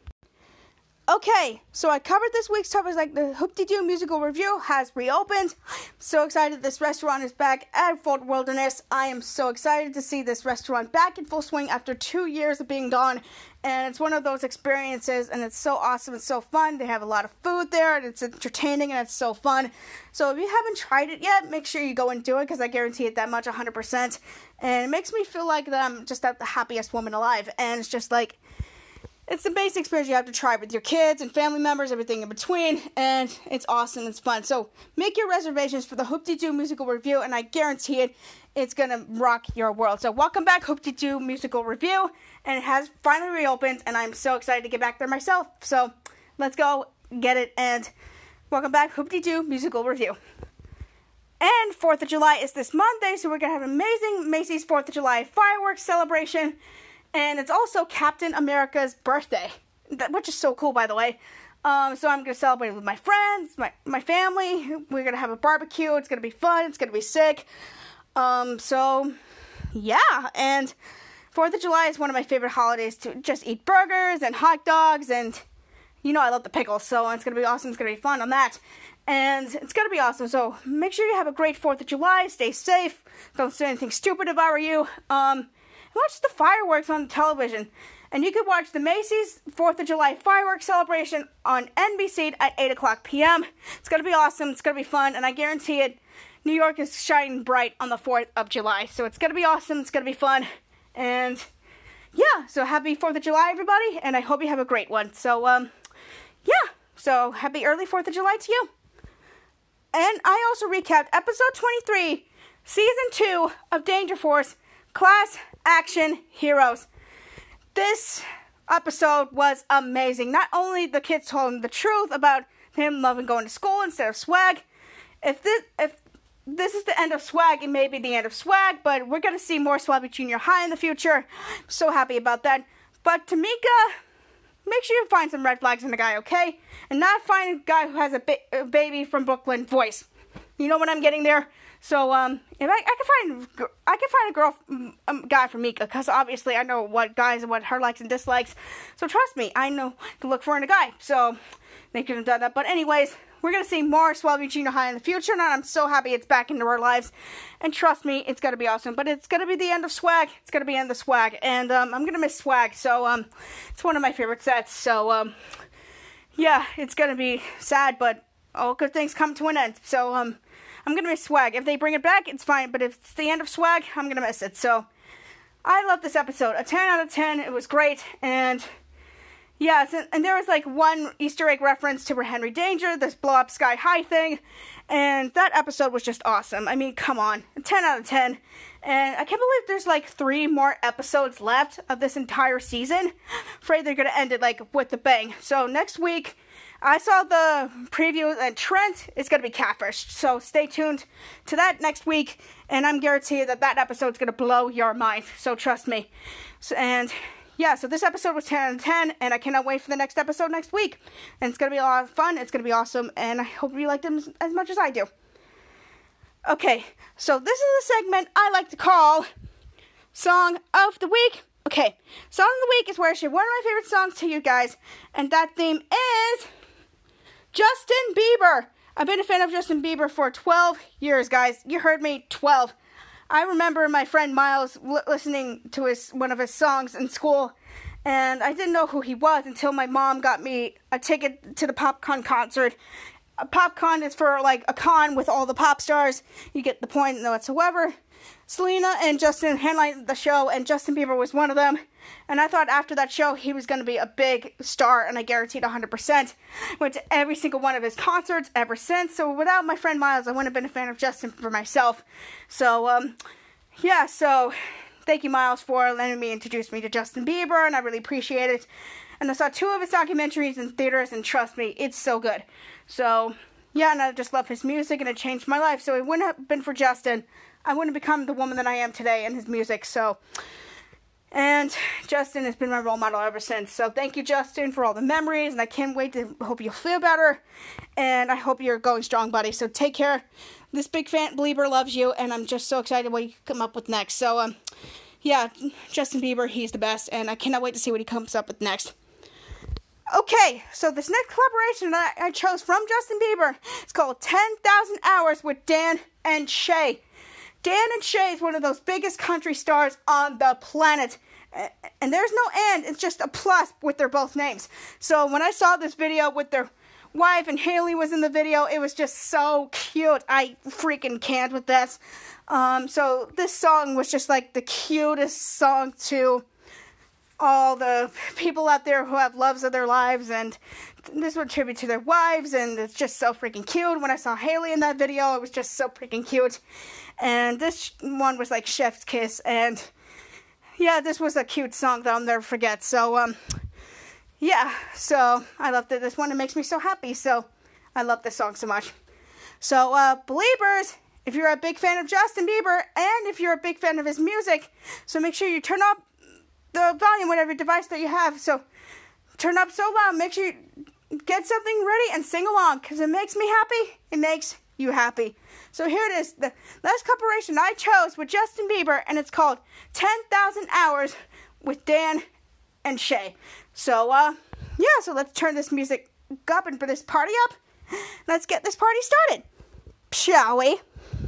Okay, so I covered this week's topics like the Hoop-Dee-Doo musical review has reopened. I'm so excited this restaurant is back at Fort Wilderness. I am so excited to see this restaurant back in full swing after two years of being gone. And it's one of those experiences, and it's so awesome. It's so fun. They have a lot of food there, and it's entertaining, and it's so fun. So if you haven't tried it yet, make sure you go and do it, because I guarantee it that much, one hundred percent. And it makes me feel like that I'm just the happiest woman alive. And it's just like, it's the basic experience you have to try with your kids and family members, everything in between, and it's awesome, it's fun. So make your reservations for the Hoop-Dee-Doo musical review, and I guarantee it, it's going to rock your world. So welcome back, Hoop-De-Doo Musical Review, and it has finally reopened, and I'm so excited to get back there myself. So let's go get it, and welcome back, Hoop-De-Doo Musical Review. And fourth of July is this Monday, so we're going to have an amazing Macy's fourth of July fireworks celebration, and it's also Captain America's birthday, which is so cool, by the way. Um, so I'm going to celebrate with my friends, my, my family. We're going to have a barbecue. It's going to be fun. It's going to be sick. Um, so, yeah. And fourth of July is one of my favorite holidays to just eat burgers and hot dogs. And, you know, I love the pickles. So it's going to be awesome. It's going to be fun on that. And it's going to be awesome. So make sure you have a great fourth of July. Stay safe. Don't do anything stupid if I were you. Um, watch the fireworks on television. And you can watch the Macy's fourth of July fireworks celebration on N B C at eight o'clock p.m. It's going to be awesome. It's going to be fun. And I guarantee it, New York is shining bright on the fourth of July. So it's going to be awesome. It's going to be fun. And, yeah. So happy fourth of July, everybody. And I hope you have a great one. So, um, yeah. So happy early fourth of July to you. And I also recapped episode twenty-three, season two of Danger Force, Class Action Heroes. This episode was amazing. Not only the kids told him the truth about him loving going to school instead of swag. If this if this is the end of swag, it may be the end of swag, but we're going to see more Swabby Junior High in the future. I'm so happy about that. But Tamika, make sure you find some red flags in the guy, okay? And not find a guy who has a, ba- a baby from Brooklyn voice. You know what I'm getting there? So, um, if I, I can find, I can find a girl, a guy for Mika, because obviously I know what guys and what her likes and dislikes. So trust me, I know to look for in a guy. So they could have done that. But anyways, we're gonna see more Swabby Junior High in the future, and I'm so happy it's back into our lives. And trust me, it's gonna be awesome. But it's gonna be the end of swag. It's gonna be the end of swag, and um, I'm gonna miss swag. So um, it's one of my favorite sets. So um, yeah, it's gonna be sad, but all good things come to an end. So um. I'm going to miss swag. If they bring it back, it's fine. But if it's the end of swag, I'm going to miss it. So, I love this episode. A ten out of ten. It was great. And, yeah. And there was, like, one Easter egg reference to Henry Danger, this blow-up Sky High thing. And that episode was just awesome. I mean, come on. A ten out of ten. And I can't believe there's, like, three more episodes left of this entire season. I'm afraid they're going to end it, like, with a bang. So, next week, I saw the preview, and Trent is going to be catfished, so stay tuned to that next week, and I'm guaranteed that that episode is going to blow your mind, so trust me. So, and, yeah, so this episode was ten out of ten, and I cannot wait for the next episode next week, and it's going to be a lot of fun, it's going to be awesome, and I hope you like them as, as much as I do. Okay, so this is a segment I like to call Song of the Week. Okay, Song of the Week is where I share one of my favorite songs to you guys, and that theme is Justin Bieber. I've been a fan of Justin Bieber for twelve years, guys. You heard me, twelve. I remember my friend Miles l- listening to his one of his songs in school, and I didn't know who he was until my mom got me a ticket to the PopCon concert. A PopCon is for, like, a con with all the pop stars. You get the point whatsoever. Selena and Justin headlined the show, and Justin Bieber was one of them. And I thought after that show, he was going to be a big star, and I guaranteed one hundred percent. Went to every single one of his concerts ever since. So without my friend Miles, I wouldn't have been a fan of Justin for myself. So, um, yeah, so thank you, Miles, for letting me introduce me to Justin Bieber, and I really appreciate it. And I saw two of his documentaries in theaters, and trust me, it's so good. So, yeah, and I just love his music, and it changed my life. So it wouldn't have been for Justin, I wouldn't have become the woman that I am today in his music. So, and Justin has been my role model ever since. So thank you, Justin, for all the memories, and I can't wait to hope you'll feel better, and I hope you're going strong, buddy. So take care. This big fan Bieber loves you, and I'm just so excited what you come up with next. So, um, yeah, Justin Bieber, he's the best, and I cannot wait to see what he comes up with next. Okay, so this next collaboration that I chose from Justin Bieber is called ten thousand Hours with Dan and Shay. Dan and Shay is one of those biggest country stars on the planet. And there's no and, it's just a plus with their both names. So when I saw this video with their wife and Haley was in the video, it was just so cute. I freaking can't with this. Um, so this song was just like the cutest song to all the people out there who have loves of their lives, and this was a tribute to their wives, and it's just so freaking cute. When I saw Haley in that video, it was just so freaking cute. And this one was like Chef's Kiss, and yeah, this was a cute song that I'll never forget. So, um, yeah, so I love this one. It makes me so happy, so I love this song so much. So, uh, Beliebers, if you're a big fan of Justin Bieber, and if you're a big fan of his music, so make sure you turn up the volume, whatever device that you have, so turn up so loud, make sure you get something ready and sing along, because it makes me happy, it makes you happy. So here it is, the last collaboration I chose with Justin Bieber, and it's called ten thousand Hours with Dan and Shay. So, uh, yeah, so let's turn this music up and for this party up. Let's get this party started, shall we?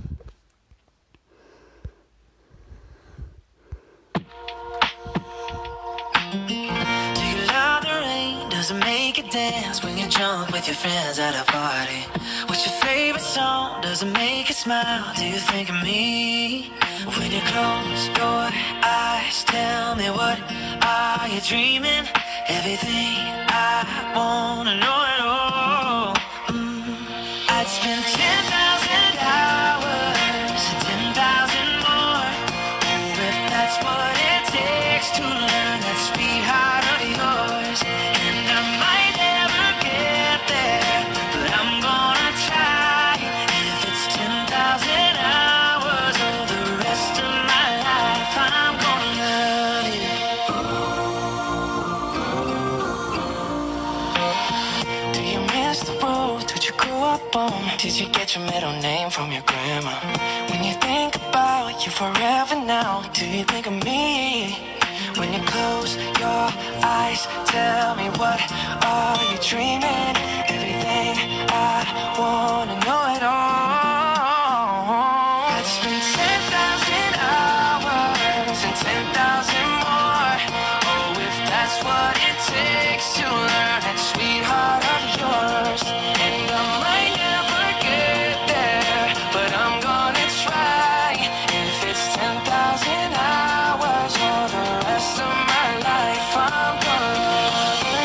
Does it make you dance when you're drunk with your friends at a party? What's your favorite song? Does it make you smile? Do you think of me? When you close your eyes, tell me what are you dreaming? Everything I wanna know at all. mm, I'd spend ten thousand hours and ten thousand more. Oh, if that's what it takes to learn that sweetheart of yours. Did you get your middle name from your grandma? When you think about you forever now, do you think of me? When you close your eyes, tell me what are you dreaming? Everything I wanna know at all. I'd spend ten thousand hours and ten thousand more. Oh, if that's what it takes to learn that sweetheart of yours. And I might never get there, but I'm gonna try. If it's ten thousand hours or the rest of my life, I'm gonna love you.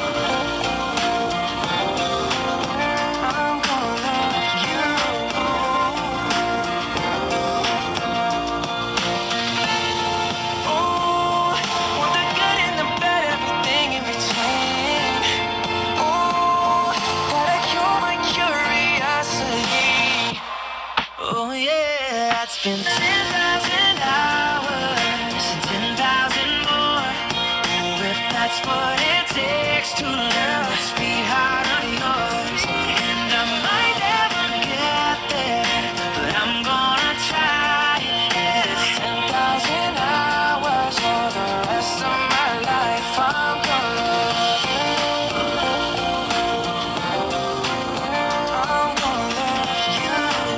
I'm gonna love you. Oh, well, the good and the bad, everything in between. Oh, gotta cure my curiosity. Oh yeah, I'd spend ten thousand hours and ten thousand more. Oh, if that's what it takes to learn the sweetheart of yours. And I might never get there, but I'm gonna try. If it's ten thousand hours or the rest of my life, I'm gonna love you. I'm gonna love you.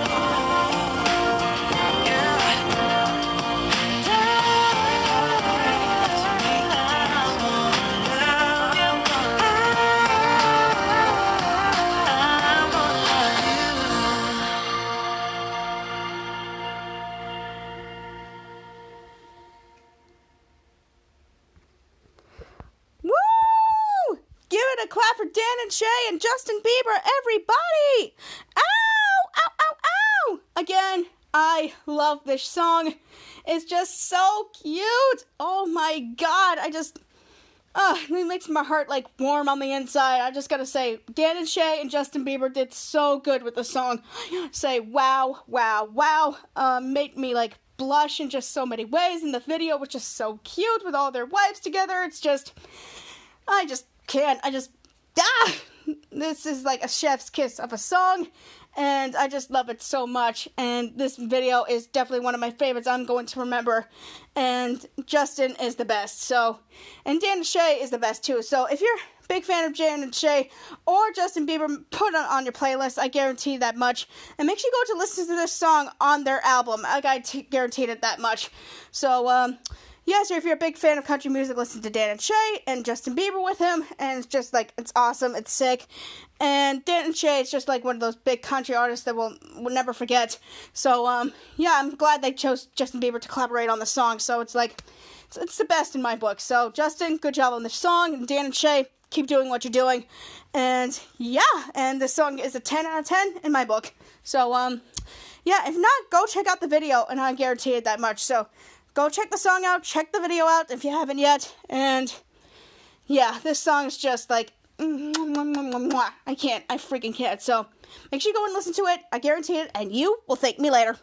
Woo! Give it a clap for Dan and Shay and Justin Bieber, everybody! Ow! Ow, ow, ow! Again, I love this song. It's just so cute. Oh my god, I just... Uh, it makes my heart, like, warm on the inside. I just gotta say, Dan and Shay and Justin Bieber did so good with the song. Say, wow, wow, wow. Uh, made me, like, blush in just so many ways. And the video was just so cute with all their wives together. It's just... I just can't. I just... Ah! This is like a chef's kiss of a song. And I just love it so much. And this video is definitely one of my favorites I'm going to remember. And Justin is the best. So, and Dan and Shay is the best too. So if you're a big fan of Dan and Shay or Justin Bieber, put it on your playlist. I guarantee that much. And make sure you go to listen to this song on their album. Like, I t- guaranteed it that much. So, um... yeah, so if you're a big fan of country music, listen to Dan and Shay and Justin Bieber with him, and it's just like, it's awesome, it's sick, and Dan and Shay is just like one of those big country artists that we'll, we'll never forget. So, um, yeah, I'm glad they chose Justin Bieber to collaborate on the song, so it's like, it's, it's the best in my book. So, Justin, good job on the song. And Dan and Shay, keep doing what you're doing. And, yeah, and the song is a ten out of ten in my book. So, um, yeah, if not, go check out the video, and I guarantee it that much. So, go check the song out, check the video out if you haven't yet. And, yeah, this song is just like, I can't, I freaking can't. So, make sure you go and listen to it. I guarantee it, and you will thank me later.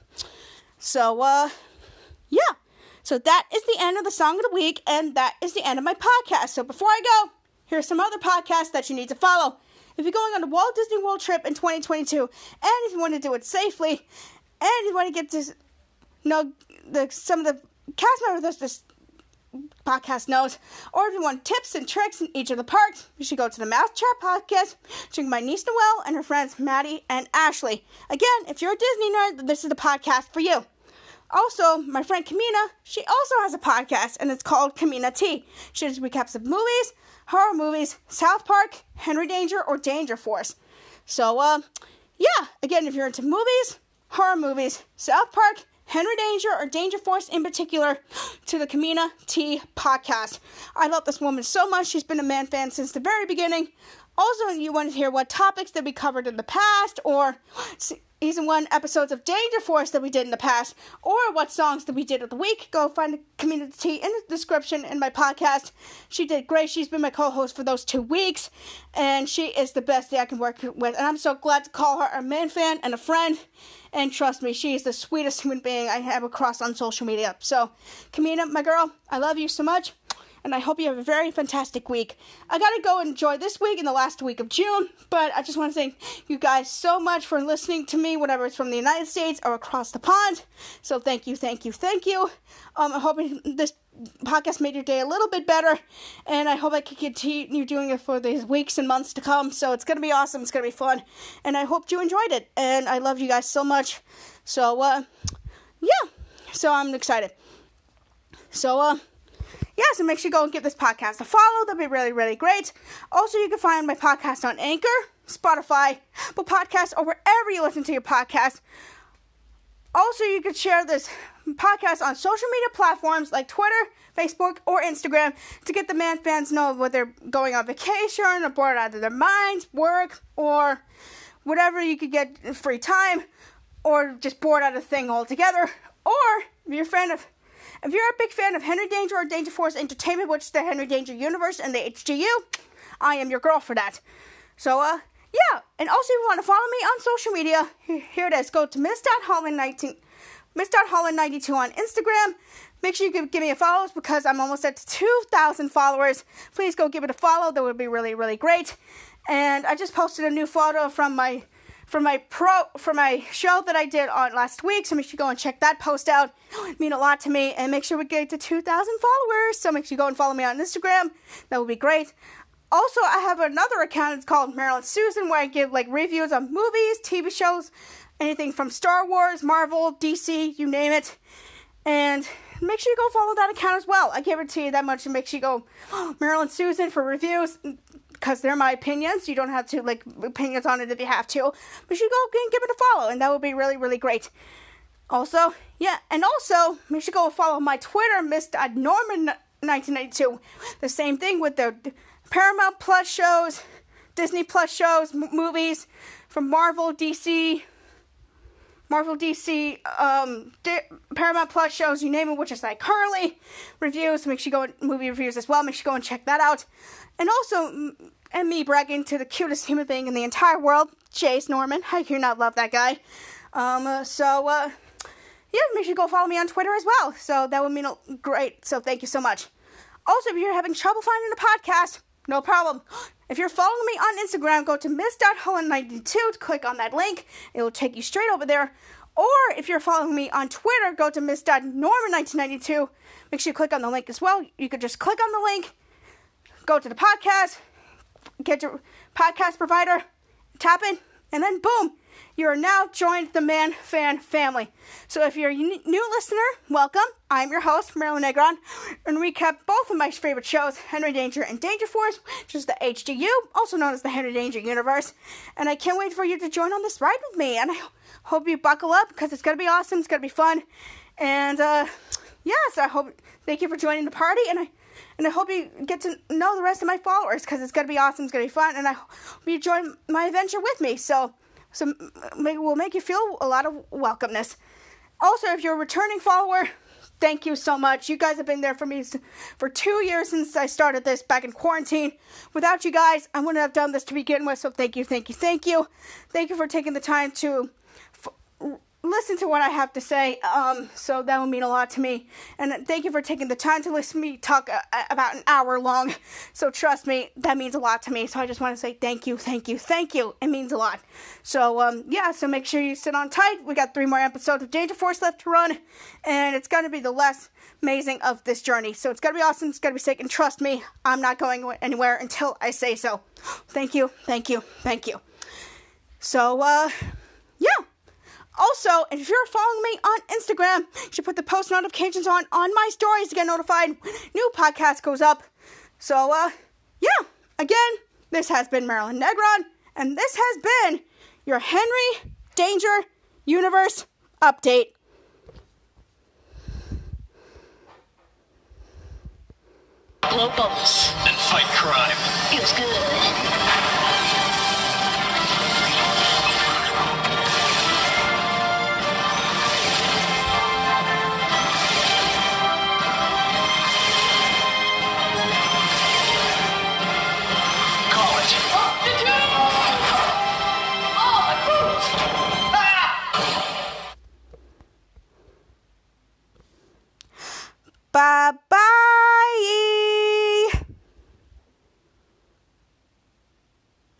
So, uh, yeah. So that is the end of the Song of the Week, and that is the end of my podcast. So before I go, here's some other podcasts that you need to follow. If you're going on a Walt Disney World trip in twenty twenty-two, and if you want to do it safely, and if you want to get to know the, some of the cast members that this podcast knows, or if you want tips and tricks in each of the parks, you should go to the Mouse Chat podcast, check my niece Noelle and her friends Maddie and Ashley. Again, if you're a Disney nerd, this is the podcast for you. Also, my friend Kamina, she also has a podcast, and it's called Kamina T. She does recaps of movies, horror movies, South Park, Henry Danger, or Danger Force. So, uh, yeah, again, if you're into movies, horror movies, South Park, Henry Danger, or Danger Force in particular, to the Kamina T podcast. I love this woman so much. She's been a Man fan since the very beginning. Also, you want to hear what topics that we covered in the past, or season one episodes of Danger Force that we did in the past, or what songs that we did of the week, go find the community in the description in my podcast. She did great. She's been my co-host for those two weeks, and she is the best that I can work with, and I'm so glad to call her a Man fan and a friend, and trust me, she is the sweetest human being I have across on social media. So, Kamina, my girl, I love you so much, and I hope you have a very fantastic week. I gotta go enjoy this week and the last week of June, but I just want to thank you guys so much for listening to me, whether it's from the United States or across the pond. So thank you, thank you, thank you. Um, I hope this podcast made your day a little bit better, and I hope I can continue doing it for these weeks and months to come. So it's gonna be awesome, it's gonna be fun, and I hope you enjoyed it, and I love you guys so much. So, uh, yeah, so I'm excited. So, uh, yeah, so make sure you go and give this podcast a follow. That'd be really, really great. Also, you can find my podcast on Anchor, Spotify, Apple Podcasts, or wherever you listen to your podcast. Also, you can share this podcast on social media platforms like Twitter, Facebook, or Instagram to get the Man fans know whether they're going on vacation or bored out of their minds, work, or whatever you could get free time, or just bored out of the thing altogether. Or if you're a fan of If you're a big fan of Henry Danger or Danger Force Entertainment, which is the Henry Danger universe and the H G U, I am your girl for that. So, uh, yeah. And also, if you want to follow me on social media, here it is. Go to miss dot holland nineteen, miss dot holland ninety-two on Instagram. Make sure you give, give me a follow because I'm almost at two thousand followers. Please go give it a follow. That would be really, really great. And I just posted a new photo from my For my pro, for my show that I did on last week, so make sure you go and check that post out. It would mean a lot to me, and make sure we get to two thousand followers, so make sure you go and follow me on Instagram. That would be great. Also, I have another account, it's called Marilyn Susan, where I give, like, reviews on movies, T V shows, anything from Star Wars, Marvel, D C, you name it. And make sure you go follow that account as well. I guarantee you that much, and make sure you go, oh, Marilyn Susan for reviews, because they're my opinions. You don't have to, like, opinions on it if you have to. But you go and give it a follow, and that would be really, really great. Also, yeah, and also, make sure you go and follow my Twitter, Miss Norman nineteen ninety-two. The same thing with the Paramount Plus shows, Disney Plus shows, m- movies from Marvel, D C, Marvel, D C, um, D- Paramount Plus shows, you name it, which is like Curly reviews. Make sure you go and movie reviews as well. Make sure you go and check that out. And also, and me bragging to the cutest human being in the entire world, Chase Norman. How can you not love that guy? Um, uh, so, uh, yeah, make sure you go follow me on Twitter as well. So that would mean great. So thank you so much. Also, if you're having trouble finding the podcast, no problem. If you're following me on Instagram, go to miss dot holland ninety-two to click on that link. It will take you straight over there. Or if you're following me on Twitter, go to miss dot norman nineteen ninety-two. Make sure you click on the link as well. You could just click on the link, go to the podcast, get your podcast provider, tap it, and then boom, you are now joined the Man Fan family. So if you're a new listener, welcome. I'm your host, Marilyn Negron, and recap both of my favorite shows, Henry Danger and Danger Force, which is the H G U, also known as the Henry Danger universe. And I can't wait for you to join on this ride with me, and I hope you buckle up, because it's going to be awesome, it's going to be fun, and, uh, yes, I hope, thank you for joining the party, and I, and I hope you get to know the rest of my followers, because it's going to be awesome, it's going to be fun, and I hope you join my adventure with me, so, so we'll make you feel a lot of welcomeness. Also, if you're a returning follower, thank you so much. You guys have been there for me for two years since I started this back in quarantine. Without you guys, I wouldn't have done this to begin with, so thank you, thank you, thank you. Thank you for taking the time to f- listen to what I have to say, um, so that would mean a lot to me. And thank you for taking the time to listen to me talk a- about an hour long. So trust me, that means a lot to me. So I just want to say thank you, thank you, thank you. It means a lot. So, um, yeah, so make sure you sit on tight. We got three more episodes of Danger Force left to run, and it's going to be the less amazing of this journey. So it's going to be awesome, it's going to be sick, and trust me, I'm not going anywhere until I say so. Thank you, thank you, thank you. So, uh, yeah. Also, if you're following me on Instagram, you should put the post notifications on on my stories to get notified when new podcast goes up. So, uh, yeah. Again, this has been Marilyn Negron, and this has been your Henry Danger Universe update. Blow bubbles. And fight crime. Feels good. Bye.